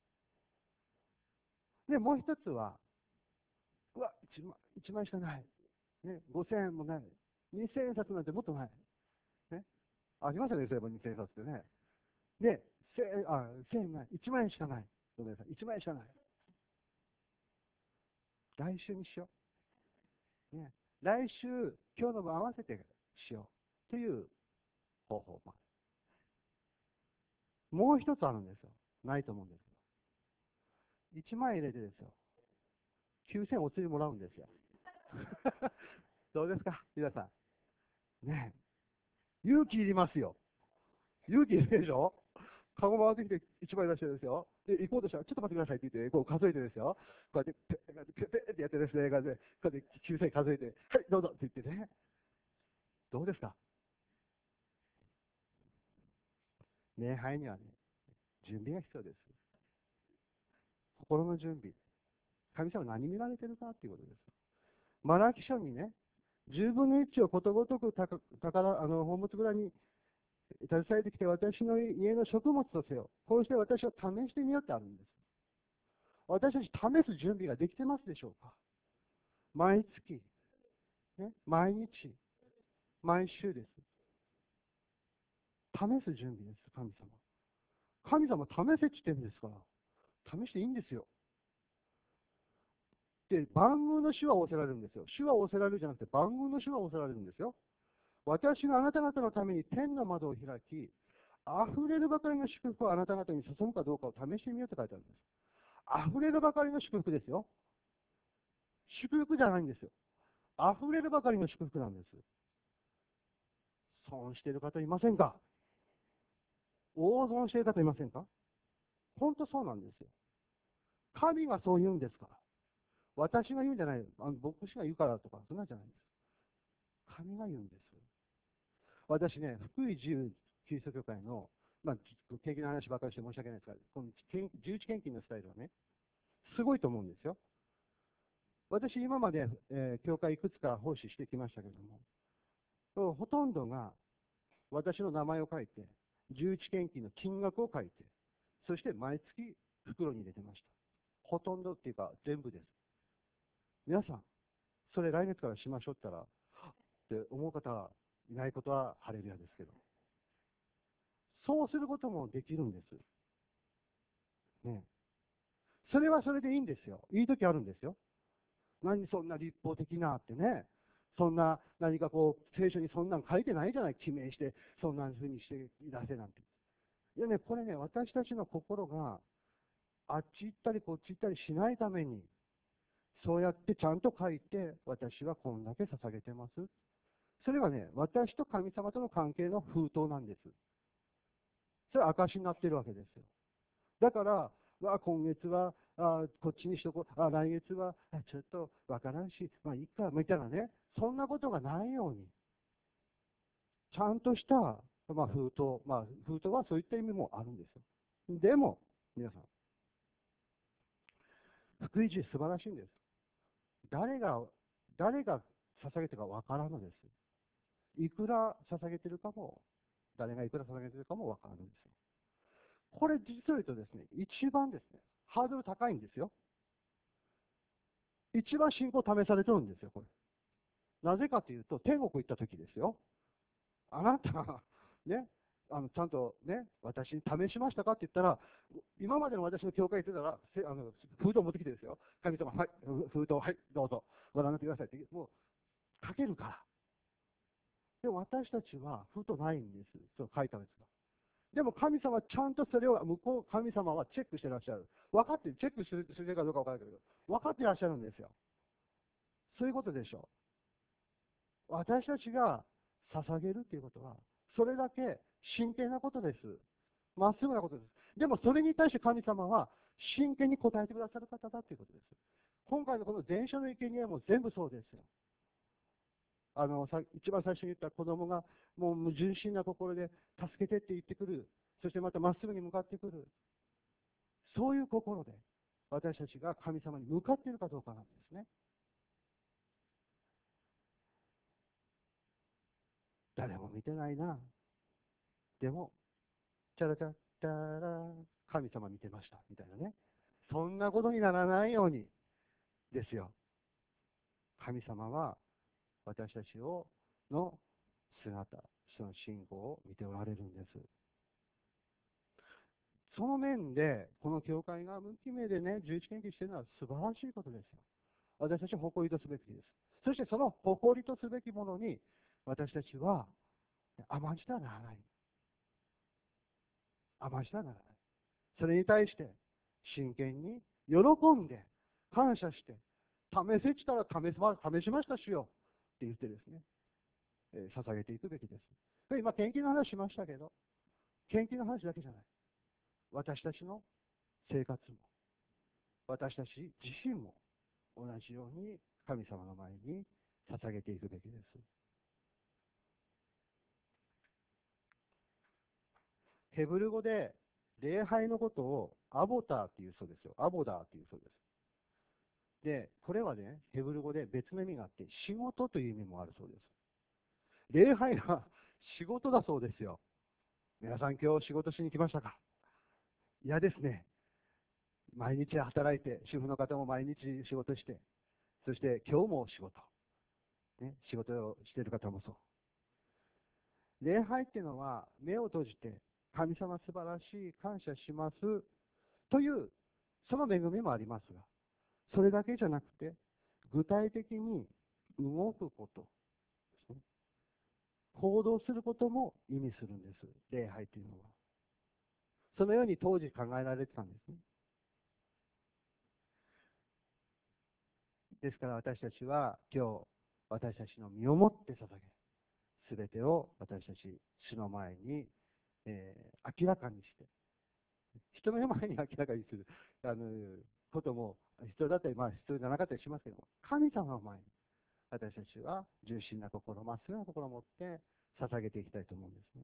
で、もう一つは、うわ、1万円しかない。ね、5000円もない。2000円札なんてもっとない。ね、ありますよね、そういえば2000円札ってね。で、1000円ない。1万円しかない。ごめんなさい、1万円しかない。来週にしよう。ね、来週、今日の分合わせてしよう。という方法もう一つあるんですよ。ないと思うんですけど。1万円入れてですよ。9000円お釣りもらうんですよ。どうですか皆さん。ねえ。勇気いりますよ。勇気いるでしょ。カゴ回ってきて1枚出してですよ。で、行こうとしたら、ちょっと待ってくださいって言って、こう数えてですよ。こうやって、ペッってやってですね、こうやって9000円数えて、はい、どうぞって言ってね。どうですか？礼拝にはね、準備が必要です。心の準備。神様何見られてるかっていうことです。マラキ書にね、10分の1をことごとく宝物蔵に携えてきて、私の家の食物とせよ。こうして私を試してみようってあるんです。私たち試す準備ができてますでしょうか？毎月、ね、毎日、毎週です。試す準備です、神様。神様、試せって言ってるんですから、試していいんですよ。で、万軍の主は仰せられるんですよ。主は仰せられるじゃなくて、万軍の主は仰せられるんですよ。私があなた方のために天の窓を開き、溢れるばかりの祝福をあなた方に注ぐかどうかを試してみようと書いてあるんです。溢れるばかりの祝福ですよ。祝福じゃないんですよ。溢れるばかりの祝福なんです。損している方いませんか？大損している方いませんか？本当そうなんですよ。神がそう言うんですから。私が言うんじゃない。牧師が言うからとか、そんなんじゃないんです。神が言うんです。私ね、福井自由キリスト教会の、献金の話ばかりして申し訳ないですが、この十一献金のスタイルはね、すごいと思うんですよ。私、今まで、教会いくつか奉仕してきましたけれども、ほとんどが私の名前を書いて、十一献金の金額を書いて、そして毎月袋に入れてました。ほとんどっていうか、全部です。皆さん、それ来月からしましょうって言ったら、って思う方がいないことはハレルヤですけど、そうすることもできるんです。ね。それはそれでいいんですよ。いい時あるんですよ。何そんな立法的なってね。 そんな何かこう、聖書にそんなん書いてないじゃない。記名して、そんな風にして出せなんて。いやね、これね、私たちの心があっち行ったりこっち行ったりしないために、そうやってちゃんと書いて、私はこんだけ捧げてます。それはね、私と神様との関係の封筒なんです。それは証になっているわけですよ。だから、今月はこっちにしとこう、来月はちょっとわからんし、いいか、みたいなね、そんなことがないように、ちゃんとした、封筒、封筒はそういった意味もあるんですよ。でも、皆さん、福音素晴らしいんです。誰が捧げてるかわからんのです。いくら捧げてるかも、誰がいくら捧げてるかもわからんのですよ。これ実を言うとですね、一番ですね、ハードル高いんですよ。一番信仰試されてるんですよ、これ。なぜかというと、天国行った時ですよ。あなた、ね、ちゃんとね、私に試しましたかって言ったら、今までの私の教会行ってたら、封筒持ってきてですよ。神様、はい、封筒、はい、どうぞ、ご覧になってくださいって、もう、書けるから。でも私たちは封筒ないんです。そう書いたんですが。でも神様はちゃんとそれを、向こう、神様はチェックしてらっしゃる。分かってる、チェックするかどうか分からないけど、分かってらっしゃるんですよ。そういうことでしょう。私たちが捧げるということは、それだけ真剣なことです。まっすぐなことです。でもそれに対して神様は真剣に答えてくださる方だということです。今回のこの伝承の生贄も全部そうですよ。一番最初に言った子供がもう純真な心で助けてって言ってくる。そしてまたまっすぐに向かってくる。そういう心で私たちが神様に向かっているかどうかなんですね。誰も見てないな。でも、チャラチャッタラ、神様見てました。みたいなね。そんなことにならないようにですよ。神様は私たちの姿、その信仰を見ておられるんです。その面で、この教会が無記名でね、十一研究しているのは素晴らしいことですよ。私たちは誇りとすべきです。そしてその誇りとすべきものに、私たちは甘んじてはならない。甘んじてはならない。それに対して、真剣に、喜んで、感謝して、試せしたら試しましたしよって言ってですね、捧げていくべきです。今、献金の話しましたけど、献金の話だけじゃない。私たちの生活も、私たち自身も同じように神様の前に捧げていくべきです。ヘブル語で礼拝のことをアボターっていうそうですよ。アボダーっていうそうです。で、これはね、ヘブル語で別の意味があって、仕事という意味もあるそうです。礼拝は仕事だそうですよ。皆さん今日仕事しに来ましたか？嫌ですね。毎日働いて、主婦の方も毎日仕事して、そして今日も仕事。ね、仕事をしている方もそう。礼拝っていうのは目を閉じて、神様素晴らしい、感謝しますという、その恵みもありますが、それだけじゃなくて、具体的に動くことですね、行動することも意味するんです、礼拝というのは。そのように当時考えられてたんですね。ですから私たちは今日、私たちの身をもって捧げ、すべてを私たち、主の前に、明らかにして、人の前に明らかにすることも必要だったり、必要じゃなかったりしますけども、神様の前に私たちは純真な心、まっすぐな心を持って捧げていきたいと思うんですね。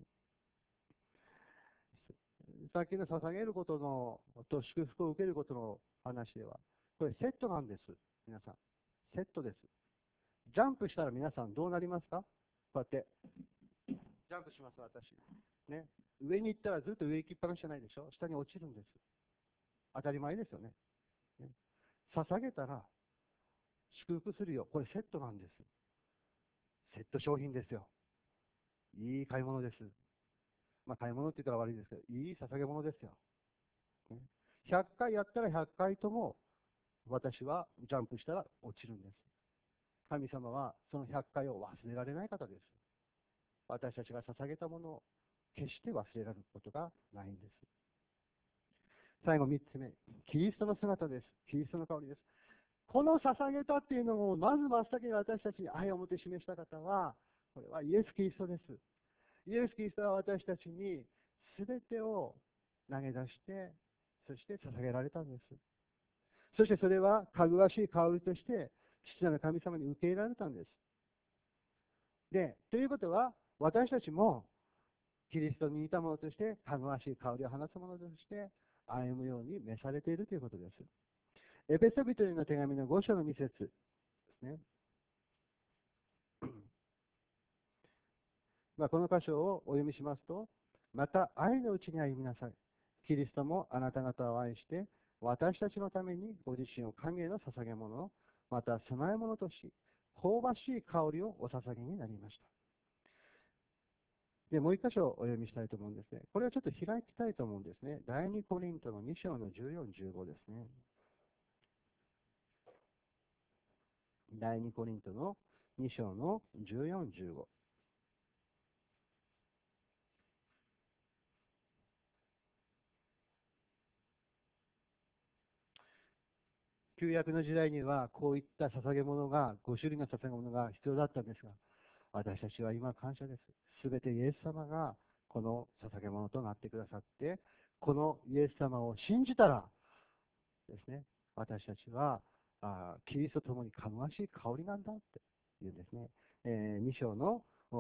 さっきの捧げることのと祝福を受けることの話では、これセットなんです。皆さん。セットです。ジャンプしたら皆さんどうなりますか？こうやって。ジャンプします、私。ね。上に行ったらずっと上行きっぱなしじゃないでしょ？下に落ちるんです。当たり前ですよね。ね、捧げたら祝福するよ。これセットなんです。セット商品ですよ。いい買い物です。買い物って言ったら悪いですけど、いい捧げ物ですよ。ね、100回やったら100回とも私はジャンプしたら落ちるんです。 神様はその100回を忘れられない方です。私たちが捧げたものを決して忘れられることがないんです。最後3つ目、キリストの姿です。キリストの香りです。この捧げたっていうのを、まず真っ先に私たちに愛をもって示した方は、これはイエス・キリストです。イエス・キリストは私たちに全てを投げ出して、そして捧げられたんです。そしてそれはかぐわしい香りとして、父なる神様に受け入れられたんです。で、ということは、私たちもキリストに似たものとして、かぐわしい香りを放つものとして、歩むように召されているということです。エペソビトへの手紙の5章の2節ですね。この箇所をお読みしますと、また愛のうちに歩みなさい。キリストもあなた方を愛して、私たちのためにご自身を神への捧げ物、また供え物とし、香ばしい香りをお捧げになりました。で、もう一箇所お読みしたいと思うんですね。これをちょっと開きたいと思うんですね。第2コリントの2章の14、15ですね。第2コリントの2章の14、15。旧約の時代にはこういった捧げ物が、5種類の捧げ物が必要だったんですが、私たちは今感謝です。すべてイエス様がこの捧げ物となってくださって、このイエス様を信じたらですね、私たちはキリストと共にかぐわしい香りなんだって言うんですね。2章の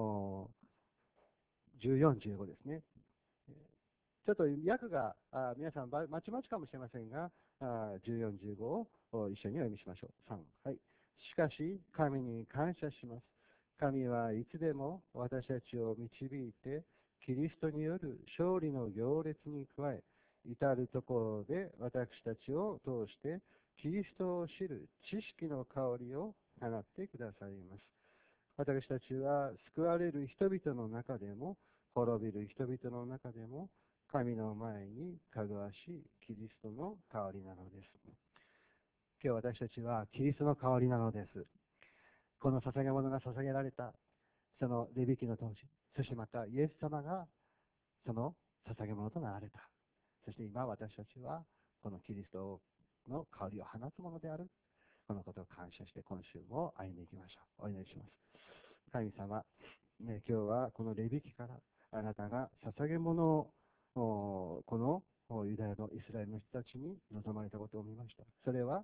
14、15ですね。ちょっと訳が皆さんまちまちかもしれませんが、14、15を一緒にお読みしましょう。3、はい。しかし、神に感謝します。神はいつでも私たちを導いて、キリストによる勝利の行列に加え、至るところで私たちを通して、キリストを知る知識の香りを放ってくださいます。私たちは救われる人々の中でも、滅びる人々の中でも、神の前にかぐわしいキリストの香りなのです。今日私たちはキリストの香りなのです。この捧げ物が捧げられた、そのレビ記の当時、そしてまたイエス様がその捧げ物となられた。そして今私たちはこのキリストの香りを放つものである。このことを感謝して今週も歩んでいきましょう。お祈りします。神様、今日はこのレビ記からあなたが捧げ物をこのユダヤのイスラエルの人たちに望まれたことを見ました。それは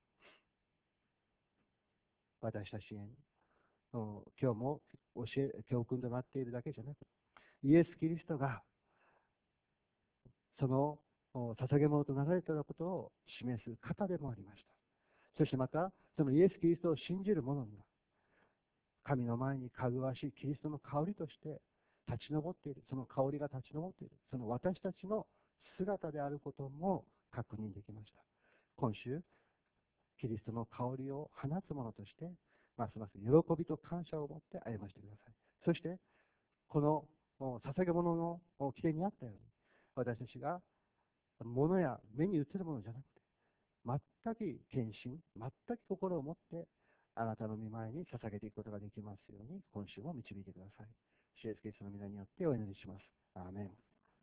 私たちへ今日も教訓となっているだけじゃなく、イエス・キリストがその捧げ物となられたことを示す方でもありました。そしてまた、そのイエス・キリストを信じる者には、神の前にかぐわしいキリストの香りとして立ち上っている、その香りが立ち上っている、その私たちの姿であることも確認できました。今週、キリストの香りを放つ者として、ますます喜びと感謝を持って歩ませてください。そして、この捧げ物の規定にあったように、私たちが物や目に映るものじゃなくて、全く献身、全く心を持って、あなたの御前に捧げていくことができますように、今週も導いてください。主イエスキリストの皆によってお祈りします。アーメン。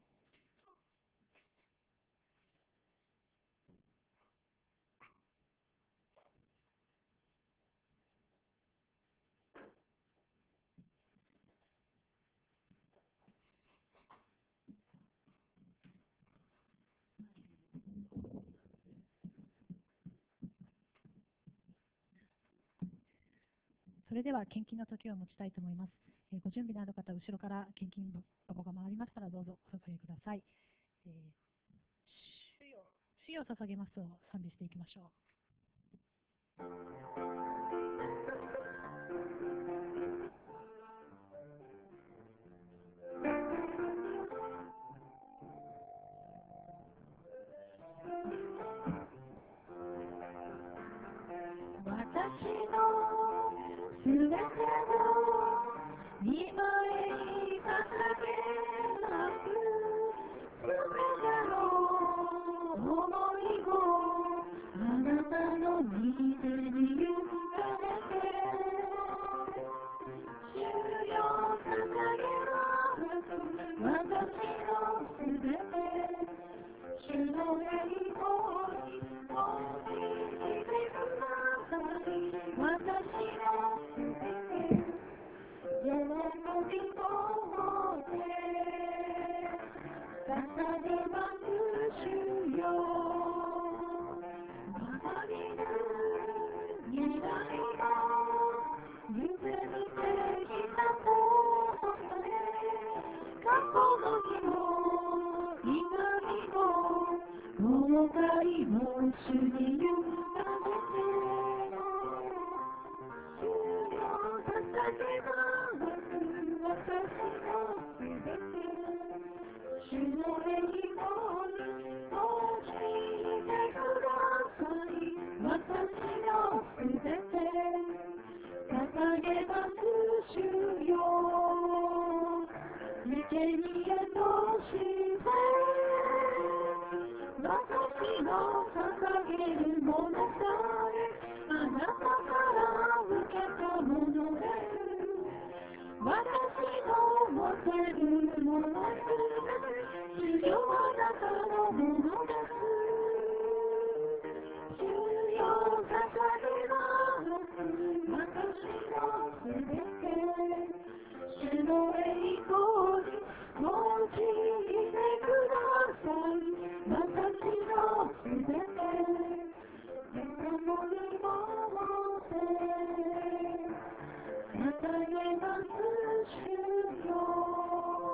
それでは献金の時を持ちたいと思います。ご準備のある方、後ろから献金箱が回りましたらどうぞお捧げください。主よ捧げますを賛美していきましょう。私の姿の見舞いに捧げます。すべての想いをあなたの御手に委ねての愛を主に委ねて捧げます私のすべて主の栄光に用いてください私のすべて捧げます主よ生贄として私の捧げるものさえあなたから受けたものです私の持てるものすべて主よあなたのものです主よ捧げます私のすべて主の栄光に用いてください私のすべて守り守って捧げます主よ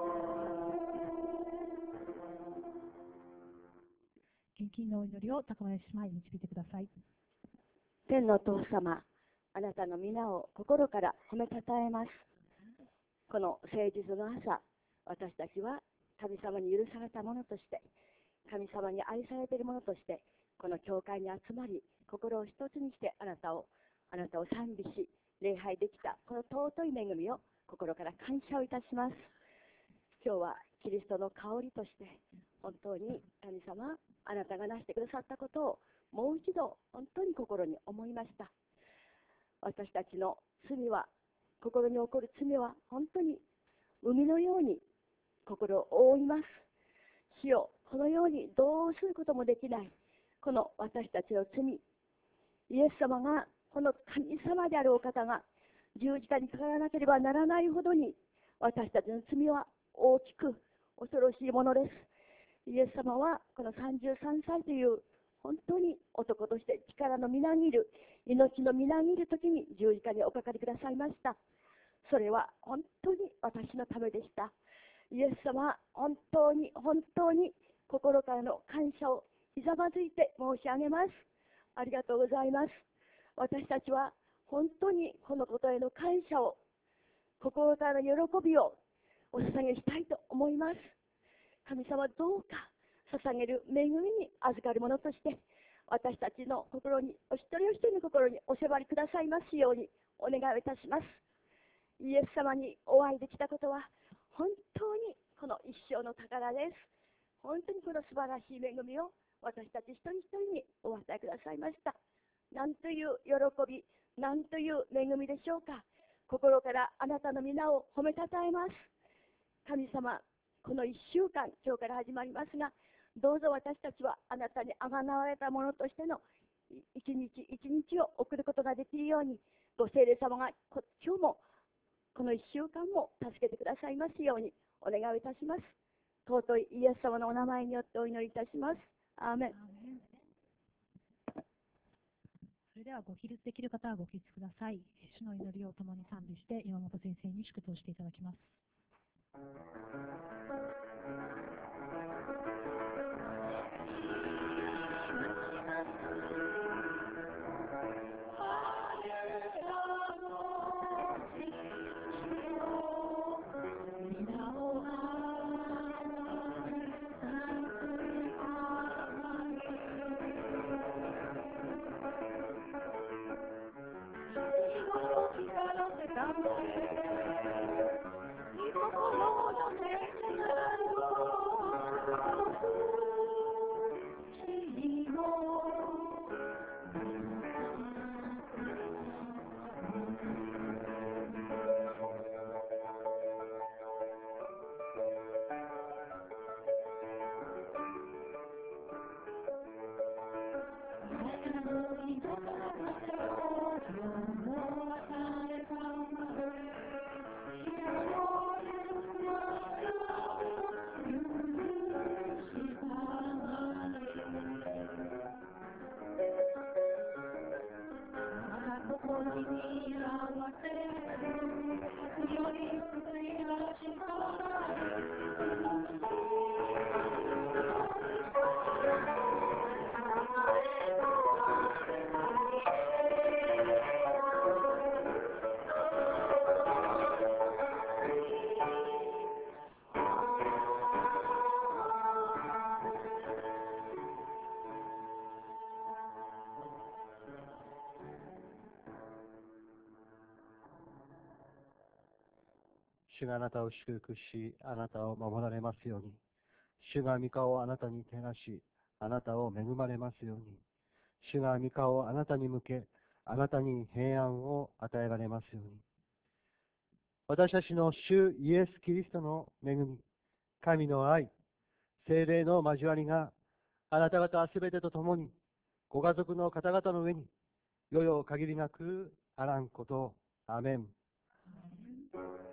献金のお祈りを高林姉妹に導いてください。 天のお父様、あなたの皆を心から褒めたたえます。この誠実の朝、私たちは神様に許されたものとして、神様に愛されているものとして、この教会に集まり、心を一つにしてあなたを賛美し、礼拝できたこの尊い恵みを心から感謝をいたします。今日はキリストの香りとして、本当に神様、あなたがなしてくださったことをもう一度本当に心に思いました。私たちの罪は、心に起こる罪は本当に海のように心を覆います。主よ、このようにどうすることもできないこの私たちの罪、イエス様が、この神様であるお方が十字架にかからなければならないほどに私たちの罪は大きく恐ろしいものです。イエス様はこの33歳という本当に男として力のみなぎる、命のみなぎる時に十字架におかかりくださいました。それは本当に私のためでした。イエス様、本当に心からの感謝をひざまずいて申し上げます。ありがとうございます。私たちは本当にこのことへの感謝を、心からの喜びをお捧げしたいと思います。神様、どうか捧げる恵みに預かるものとして、私たちの心に、お一人お一人の心にお迫りくださいますようにお願いをいたします。イエス様にお会いできたことは本当にこの一生の宝です。本当にこの素晴らしい恵みを私たち一人一人にお与えくださいました。なんという喜び、なんという恵みでしょうか。心からあなたの皆を褒めたたえます。神様、この1週間、今日から始まりますが、どうぞ私たちはあなたにあがなわれたものとしての一日一日を送ることができるように、ご聖霊様が今日もこの1週間も助けてくださいますようにお願いいたします。尊いイエス様のお名前によってお祈りいたします。アーメン。 それではご起立できる方はご起立ください。主の祈りを共に賛美して山本先生に祝祷していただきます。 主があなたを祝福し、あなたを守られますように。主が御顔をあなたに照らし、あなたを恵まれますように。主が御顔をあなたに向け、あなたに平安を与えられますように。私たちの主イエス・キリストの恵み、神の愛、聖霊の交わりがあなた方すべてと共に、ご家族の方々の上に、よよ限りなくあらんこと。アーメン。